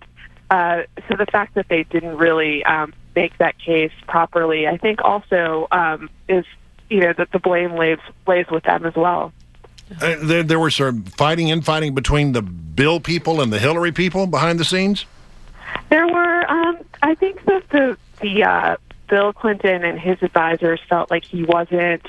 so the fact that they didn't really make that case properly, I think also is, that the blame lays with them as well. There was sort of fighting between the Bill people and the Hillary people behind the scenes? There were, I think that the Bill Clinton and his advisors felt like he wasn't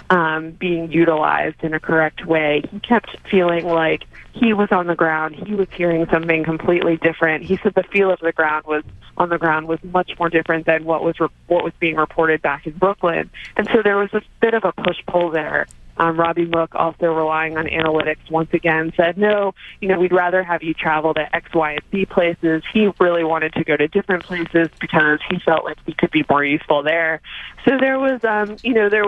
being utilized in a correct way. He kept feeling like he was on the ground. He was hearing something completely different. He said the feel of the ground was much more different than what was being reported back in Brooklyn. And so there was a bit of a push-pull there. Robbie Mook, also relying on analytics, once again said, no, we'd rather have you travel to X, Y, and Z places. He really wanted to go to different places because he felt like he could be more useful there. So there was, there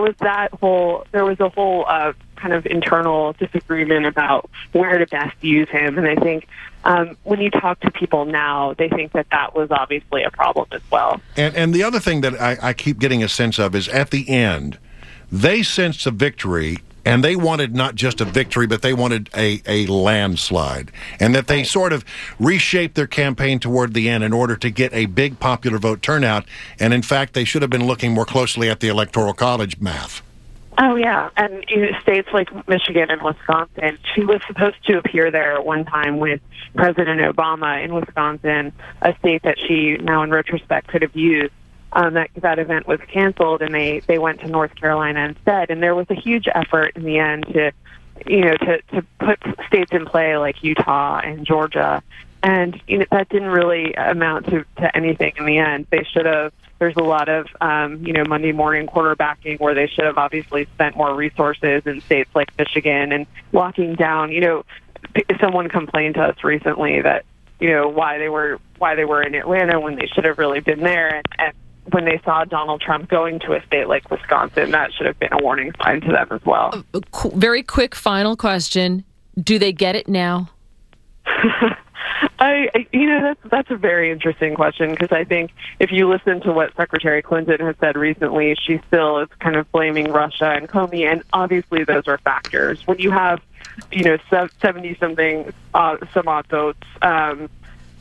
was a whole kind of internal disagreement about where to best use him. And I think when you talk to people now, they think that was obviously a problem as well. And the other thing that I keep getting a sense of is at the end, they sensed a victory, and they wanted not just a victory, but they wanted a landslide, and that they sort of reshaped their campaign toward the end in order to get a big popular vote turnout, and in fact, they should have been looking more closely at the Electoral College math. Oh, yeah, and states like Michigan and Wisconsin, she was supposed to appear there at one time with President Obama in Wisconsin, a state that she now in retrospect could have used. That event was canceled, and they went to North Carolina instead. And there was a huge effort in the end to put states in play like Utah and Georgia, and that didn't really amount to anything in the end. They should have. There's a lot of Monday morning quarterbacking where they should have obviously spent more resources in states like Michigan and locking down. Someone complained to us recently that why they were in Atlanta when they should have really been there, and when they saw Donald Trump going to a state like Wisconsin, that should have been a warning sign to them as well. Very quick final question. Do they get it now? That's a very interesting question, because I think if you listen to what Secretary Clinton has said recently, she still is kind of blaming Russia and Comey, and obviously those are factors. When you have, 70-something some odd votes,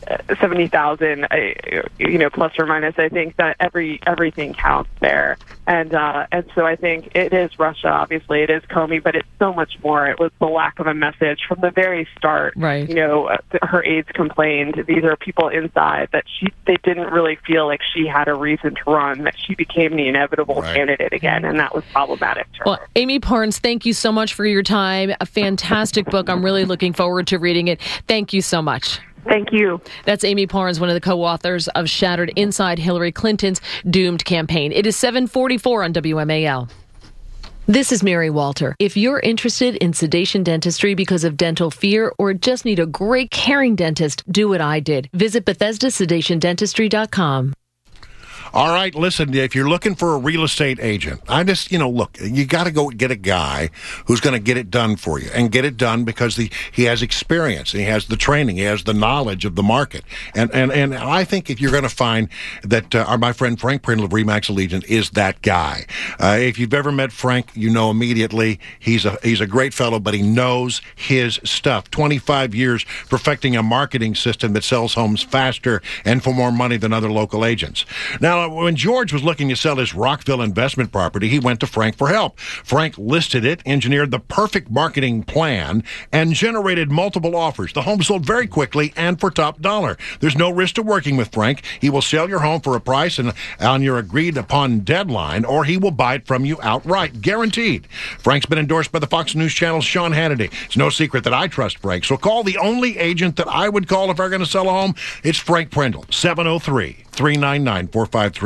70,000, plus or minus. I think that everything counts there, and so I think it is Russia. Obviously, it is Comey, but it's so much more. It was the lack of a message from the very start. Right. Her aides complained. These are people inside that they didn't really feel like she had a reason to run. That she became the inevitable candidate again, and that was problematic to her. Well, Amy Parnes, thank you so much for your time. A fantastic book. I'm really looking forward to reading it. Thank you so much. Thank you. That's Amy Parnes, one of the co-authors of Shattered: Inside Hillary Clinton's Doomed Campaign. It is 7:44 on WMAL. This is Mary Walter. If you're interested in sedation dentistry because of dental fear or just need a great caring dentist, do what I did. Visit BethesdaSedationDentistry.com. All right, listen, if you're looking for a real estate agent, I just, look, you got to go get a guy who's going to get it done for you, and get it done because he has experience, and he has the training, he has the knowledge of the market. And I think if you're going to find that my friend Frank Prindle of RE/MAX Allegiant is that guy. If you've ever met Frank, you know immediately he's a great fellow, but he knows his stuff. 25 years perfecting a marketing system that sells homes faster and for more money than other local agents. Now, when George was looking to sell his Rockville investment property, he went to Frank for help. Frank listed it, engineered the perfect marketing plan, and generated multiple offers. The home sold very quickly and for top dollar. There's no risk to working with Frank. He will sell your home for a price and on your agreed upon deadline, or he will buy it from you outright, guaranteed. Frank's been endorsed by the Fox News Channel's Sean Hannity. It's no secret that I trust Frank, so call the only agent that I would call if I were going to sell a home. It's Frank Prindle, 703-399-4538.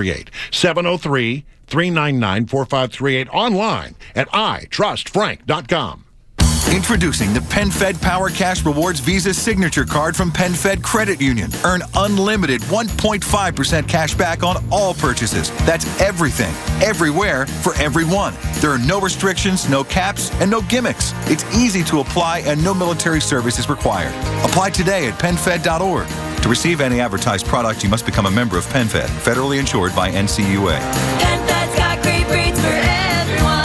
703-399-4538. Online at itrustfrank.com. Introducing the PenFed Power Cash Rewards Visa Signature Card from PenFed Credit Union. Earn unlimited 1.5% cash back on all purchases. That's everything, everywhere, for everyone. There are no restrictions, no caps, and no gimmicks. It's easy to apply and no military service is required. Apply today at PenFed.org. To receive any advertised product, you must become a member of PenFed, federally insured by NCUA. PenFed's got great rates for everyone.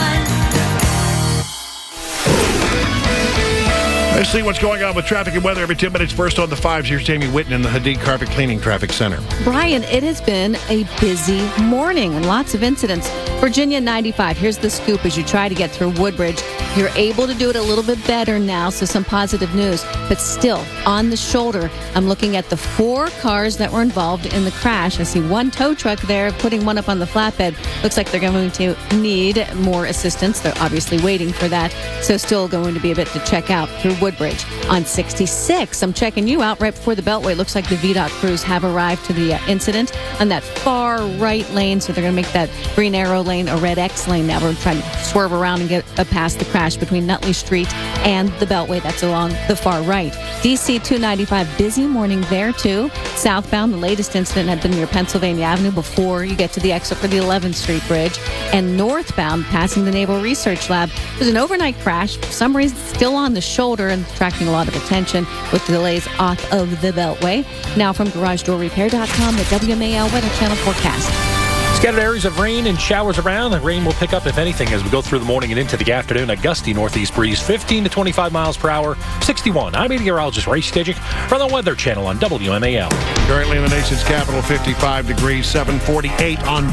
Let's see what's going on with traffic and weather every 10 minutes. First on the 5s, here's Jamie Whitten in the Hadid Carpet Cleaning Traffic Center. Brian, it has been a busy morning and lots of incidents. Virginia 95, here's the scoop as you try to get through Woodbridge. You're able to do it a little bit better now, so some positive news. But still, on the shoulder, I'm looking at the 4 cars that were involved in the crash. I see one tow truck there, putting one up on the flatbed. Looks like they're going to need more assistance. They're obviously waiting for that, so still going to be a bit to check out through Woodbridge. On 66, I'm checking you out right before the Beltway. Looks like the VDOT crews have arrived to the incident on that far right lane, so they're going to make that green arrow lane a red X lane now. We're trying to swerve around and get past the crash between Nutley Street and the Beltway. That's along the far right. DC 295, busy morning there too. Southbound, the latest incident had been near Pennsylvania Avenue before you get to the exit for the 11th Street Bridge. And northbound, passing the Naval Research Lab, there's an overnight crash. For some reason, still on the shoulder and attracting a lot of attention with delays off of the Beltway. Now from GarageDoorRepair.com, the WMAL Weather Channel forecast. Scattered areas of rain and showers around. The rain will pick up, if anything, as we go through the morning and into the afternoon. A gusty northeast breeze, 15 to 25 miles per hour, 61. I'm meteorologist Ray Stidgick from the Weather Channel on WMAL. Currently in the nation's capital, 55 degrees, 748 on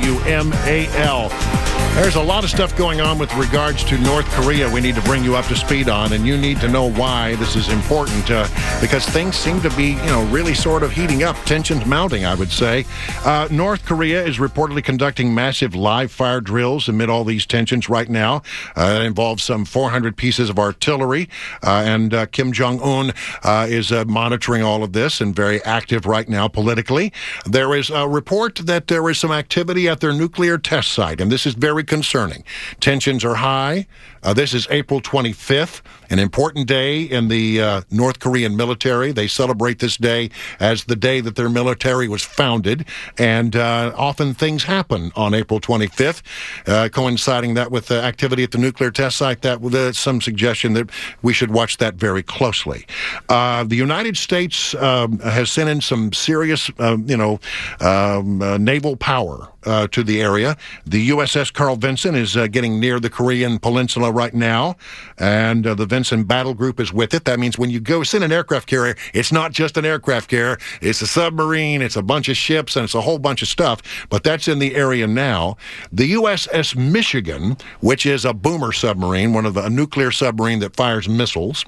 WMAL. There's a lot of stuff going on with regards to North Korea we need to bring you up to speed on, and you need to know why this is important because things seem to be, really sort of heating up, tensions mounting, I would say. North Korea is reportedly conducting massive live fire drills amid all these tensions right now. It involves some 400 pieces of artillery, and Kim Jong-un is monitoring all of this and very active right now politically. There is a report that there is some activity at their nuclear test site, and this is very concerning. Tensions are high. This is April 25th, an important day in the North Korean military. They celebrate this day as the day that their military was founded, and often things happen on April 25th, coinciding that with activity at the nuclear test site. That's some suggestion that we should watch that very closely. The United States has sent in some serious, naval power to the area. The USS Carl Vinson is getting near the Korean Peninsula right now, and the Vinson Battle Group is with it. That means when you go send an aircraft carrier, it's not just an aircraft carrier. It's a submarine, it's a bunch of ships, and it's a whole bunch of stuff, but that's in the area now. The USS Michigan, which is a boomer submarine, a nuclear submarine that fires missiles,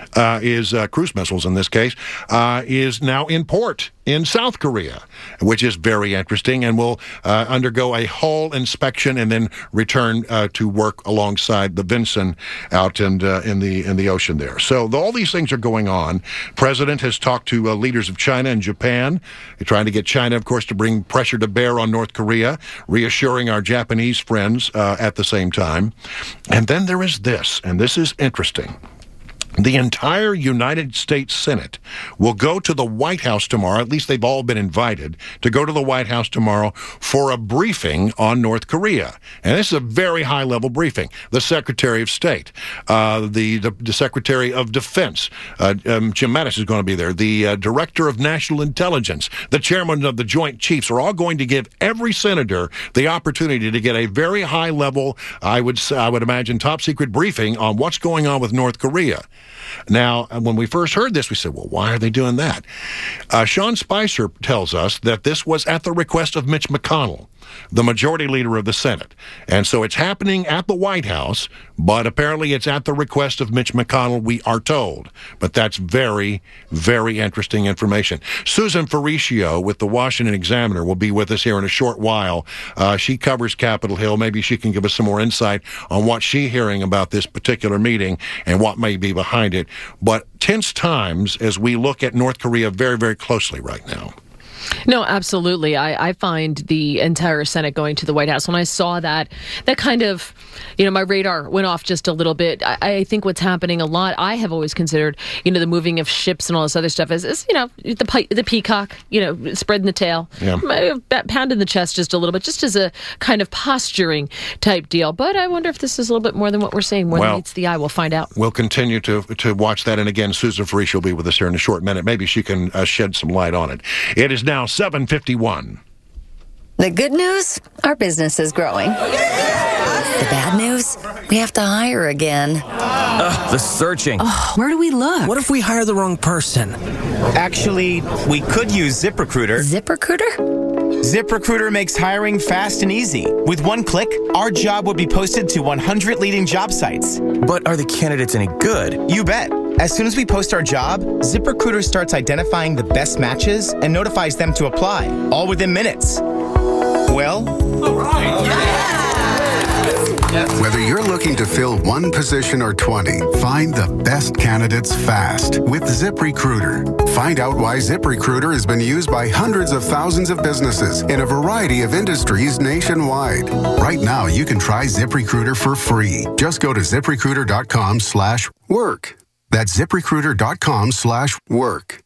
is cruise missiles in this case, is now in port in South Korea, which is very interesting, and will undergo a hull inspection and then return to work alongside the Vinson out in the ocean there. So all these things are going on. President has talked to leaders of China and Japan, trying to get China, of course, to bring pressure to bear on North Korea, reassuring our Japanese friends at the same time. And then there is this, and this is interesting. The entire United States Senate will go to the White House tomorrow, at least they've all been invited, to go to the White House tomorrow for a briefing on North Korea. And this is a very high-level briefing. The Secretary of State, the Secretary of Defense, Jim Mattis is going to be there, the Director of National Intelligence, the Chairman of the Joint Chiefs are all going to give every senator the opportunity to get a very high-level, I would imagine, top-secret briefing on what's going on with North Korea. Now, when we first heard this, we said, well, why are they doing that? Sean Spicer tells us that this was at the request of Mitch McConnell, the majority leader of the Senate. And so it's happening at the White House, but apparently it's at the request of Mitch McConnell, we are told. But that's very, very interesting information. Susan Faricio with the Washington Examiner will be with us here in a short while. She covers Capitol Hill. Maybe she can give us some more insight on what she's hearing about this particular meeting and what may be behind it. But tense times as we look at North Korea very, very closely right now. No, absolutely. I find the entire Senate going to the White House. When I saw that kind of, my radar went off just a little bit. I think what's happening a lot, I have always considered, the moving of ships and all this other stuff is the peacock, spreading the tail, pounding the chest just a little bit, just as a kind of posturing type deal. But I wonder if this is a little bit more than what we're seeing, more than meets the eye. We'll find out. We'll continue to watch that. And again, Susan Faricio will be with us here in a short minute. Maybe she can shed some light on it. It is now 7:51. The good news? Our business is growing. The bad news? We have to hire again. The searching. Oh, where do we look? What if we hire the wrong person? Actually, we could use ZipRecruiter. ZipRecruiter? ZipRecruiter makes hiring fast and easy. With one click, our job would be posted to 100 leading job sites. But are the candidates any good? You bet. As soon as we post our job, ZipRecruiter starts identifying the best matches and notifies them to apply, all within minutes. Well, all right. Whether you're looking to fill one position or 20, find the best candidates fast with ZipRecruiter. Find out why ZipRecruiter has been used by hundreds of thousands of businesses in a variety of industries nationwide. Right now, you can try ZipRecruiter for free. Just go to ZipRecruiter.com/work. That's ZipRecruiter.com/work.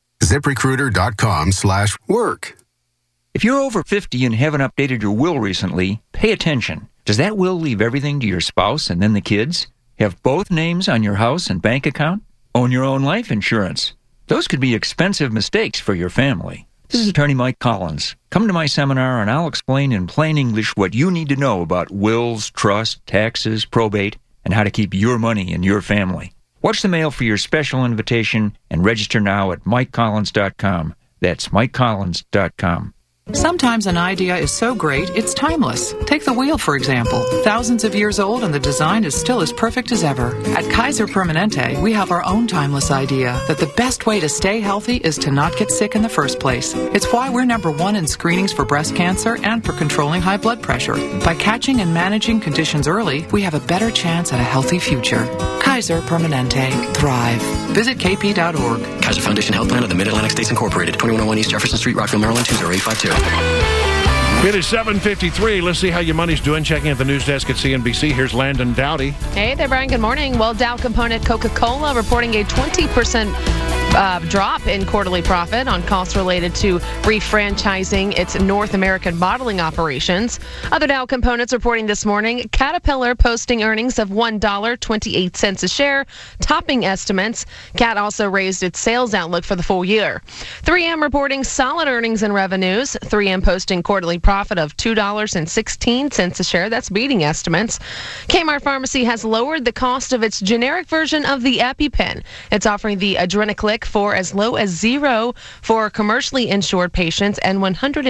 ZipRecruiter.com/work. If you're over 50 and haven't updated your will recently, pay attention. Does that will leave everything to your spouse and then the kids? Have both names on your house and bank account? Own your own life insurance? Those could be expensive mistakes for your family. This is Attorney Mike Collins. Come to my seminar and I'll explain in plain English what you need to know about wills, trust, taxes, probate, and how to keep your money in your family. Watch the mail for your special invitation and register now at MikeCollins.com. That's MikeCollins.com. Sometimes an idea is so great, it's timeless. Take the wheel, for example. Thousands of years old and the design is still as perfect as ever. At Kaiser Permanente, we have our own timeless idea that the best way to stay healthy is to not get sick in the first place. It's why we're #1 in screenings for breast cancer and for controlling high blood pressure. By catching and managing conditions early, we have a better chance at a healthy future. Kaiser Permanente. Thrive. Visit kp.org. Kaiser Foundation Health Plan of the Mid-Atlantic States Incorporated, 2101 East Jefferson Street, Rockville, Maryland, 20852. It is 7:53. Let's see how your money's doing. Checking at the news desk at CNBC. Here's Landon Dowdy. Hey there, Brian. Good morning. Well, Dow component Coca-Cola reporting a 20% drop in quarterly profit on costs related to refranchising its North American bottling operations. Other Dow components reporting this morning, Caterpillar posting earnings of $1.28 a share, topping estimates. Cat also raised its sales outlook for the full year. 3M reporting solid earnings and revenues. 3M posting quarterly profit of $2.16 a share. That's beating estimates. Kmart Pharmacy has lowered the cost of its generic version of the EpiPen. It's offering the Adrenaclick for as low as $0 for commercially insured patients and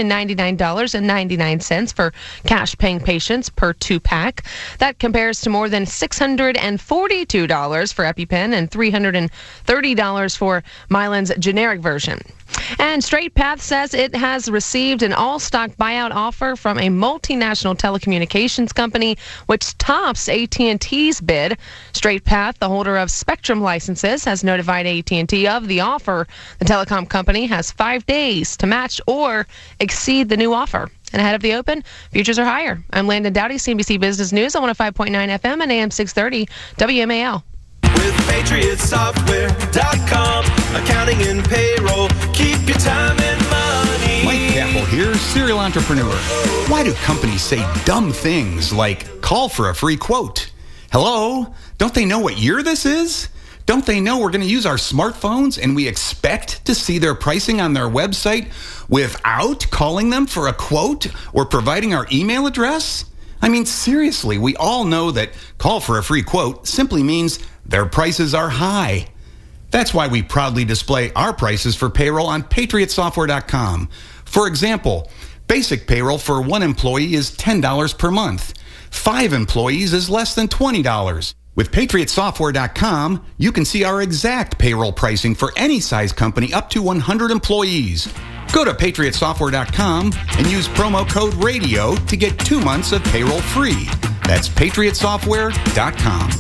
$199.99 for cash-paying patients per 2-pack. That compares to more than $642 for EpiPen and $330 for Mylan's generic version. And Straight Path says it has received an all-stock buyout offer from a multinational telecommunications company, which tops AT&T's bid. Straight Path, the holder of Spectrum licenses, has notified AT&T of the offer. The telecom company has 5 days to match or exceed the new offer. And ahead of the open, futures are higher. I'm Landon Dowdy, CNBC Business News on 105.9 FM and AM 630 WMAL. With PatriotSoftware.com, accounting and payroll, keep your time and money. Mike Capel here, serial entrepreneur. Why do companies say dumb things like call for a free quote? Hello? Don't they know what year this is? Don't they know we're going to use our smartphones and we expect to see their pricing on their website without calling them for a quote or providing our email address? I mean, seriously, we all know that call for a free quote simply means their prices are high. That's why we proudly display our prices for payroll on PatriotSoftware.com. For example, basic payroll for 1 employee is $10 per month. 5 employees is less than $20. With PatriotSoftware.com, you can see our exact payroll pricing for any size company up to 100 employees. Go to PatriotSoftware.com and use promo code RADIO to get 2 months of payroll free. That's PatriotSoftware.com.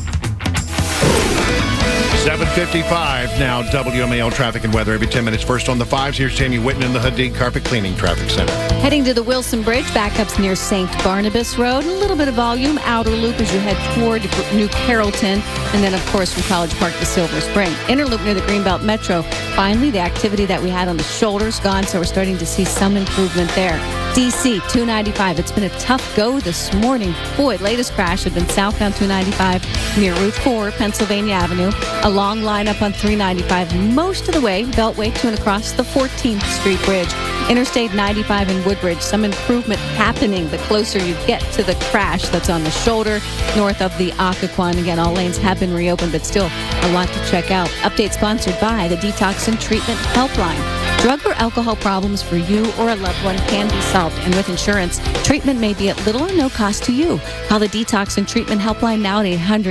7:55 now, WMAL traffic and weather every 10 minutes. First on the 5s, here's Tammy Whitten in the Hadid Carpet Cleaning Traffic Center. Heading to the Wilson Bridge, backups near St. Barnabas Road. A little bit of volume, outer loop as you head toward New Carrollton. And then, of course, from College Park to Silver Spring. Inner loop near the Greenbelt Metro. Finally, the activity that we had on the shoulders gone, so we're starting to see some improvement there. DC 295. It's been a tough go this morning. Boy, latest crash had been southbound 295 near Route 4, Pennsylvania Avenue. A long lineup on 395 most of the way, Beltway to and across the 14th Street Bridge. Interstate 95 in Woodbridge. Some improvement happening the closer you get to the crash that's on the shoulder north of the Occoquan. Again, all lanes have been reopened, but still a lot to check out. Update sponsored by the Detox and Treatment Helpline. Drug or alcohol problems for you or a loved one can be solved, and with insurance, treatment may be at little or no cost to you. Call the Detox and Treatment Helpline now at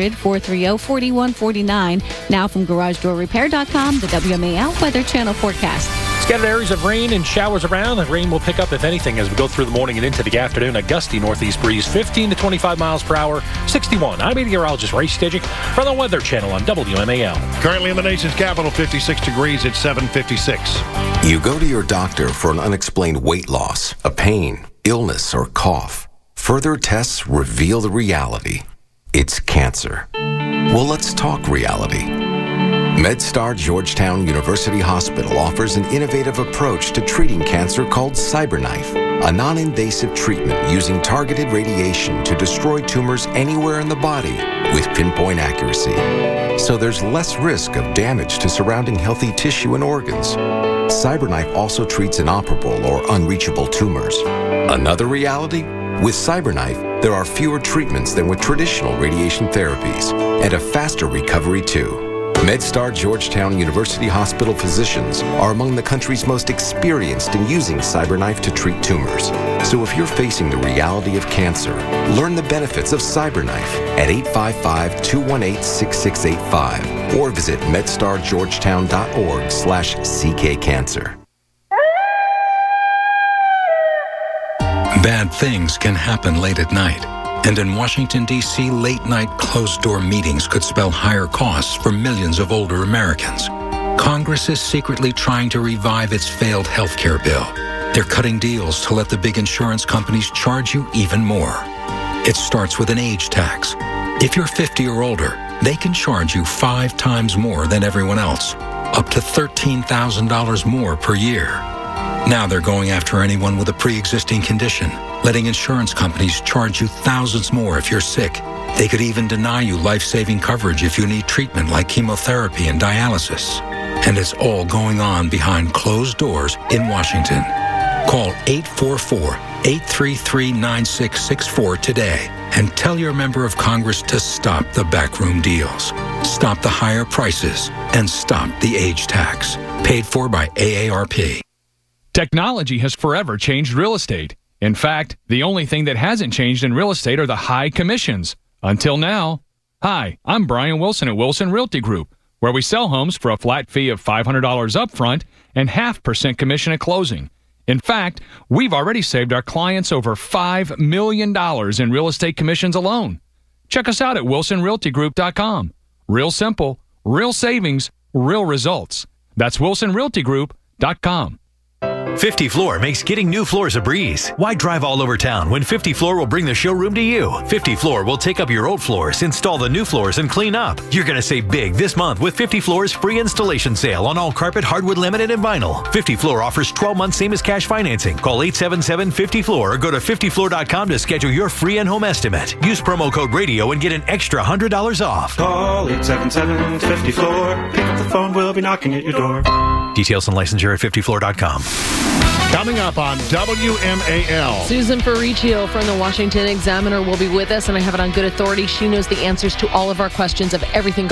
800-430-4149. Now from GarageDoorRepair.com, the WMAL Weather Channel forecast. Scattered areas of rain and showers around. The rain will pick up, if anything, as we go through the morning and into the afternoon. A gusty northeast breeze, 15 to 25 miles per hour, 61. I'm meteorologist Ray Stidgick from the Weather Channel on WMAL. Currently in the nation's capital, 56 degrees at 7:56. You go to your doctor for an unexplained weight loss, a pain, illness, or cough. Further tests reveal the reality. It's cancer. Well, let's talk reality. MedStar Georgetown University Hospital offers an innovative approach to treating cancer called CyberKnife, a non-invasive treatment using targeted radiation to destroy tumors anywhere in the body with pinpoint accuracy. So there's less risk of damage to surrounding healthy tissue and organs. CyberKnife also treats inoperable or unreachable tumors. Another reality? With CyberKnife, there are fewer treatments than with traditional radiation therapies, and a faster recovery too. MedStar Georgetown University Hospital physicians are among the country's most experienced in using CyberKnife to treat tumors. So if you're facing the reality of cancer, learn the benefits of CyberKnife at 855-218-6685 or visit medstargeorgetown.org/ckcancer. Bad things can happen late at night. And in Washington, D.C., late-night closed-door meetings could spell higher costs for millions of older Americans. Congress is secretly trying to revive its failed health care bill. They're cutting deals to let the big insurance companies charge you even more. It starts with an age tax. If you're 50 or older, they can charge you 5 times more than everyone else. up to $13,000 more per year. Now they're going after anyone with a pre-existing condition, letting insurance companies charge you thousands more if you're sick. They could even deny you life-saving coverage if you need treatment like chemotherapy and dialysis. And it's all going on behind closed doors in Washington. Call 844-833-9664 today and tell your member of Congress to stop the backroom deals, stop the higher prices, and stop the age tax. Paid for by AARP. Technology has forever changed real estate. In fact, the only thing that hasn't changed in real estate are the high commissions. Until now. Hi, I'm Brian Wilson at Wilson Realty Group, where we sell homes for a flat fee of $500 upfront and 0.5% commission at closing. In fact, we've already saved our clients over $5 million in real estate commissions alone. Check us out at wilsonrealtygroup.com. Real simple, real savings, real results. That's wilsonrealtygroup.com. 50 Floor makes getting new floors a breeze. Why drive all over town when 50 Floor will bring the showroom to you? 50 Floor will take up your old floors, install the new floors, and clean up. You're going to save big this month with 50 Floor's free installation sale on all carpet, hardwood, laminate, and vinyl. 50 Floor offers 12-month same-as cash financing. Call 877-50-FLOOR or go to 50floor.com to schedule your free in-home estimate. Use promo code RADIO and get an extra $100 off. Call 877-50-FLOOR. Pick up the phone, we'll be knocking at your door. Details and licensure at 50floor.com. Coming up on WMAL. Susan Ferriccio from the Washington Examiner will be with us, and I have it on good authority. She knows the answers to all of our questions of everything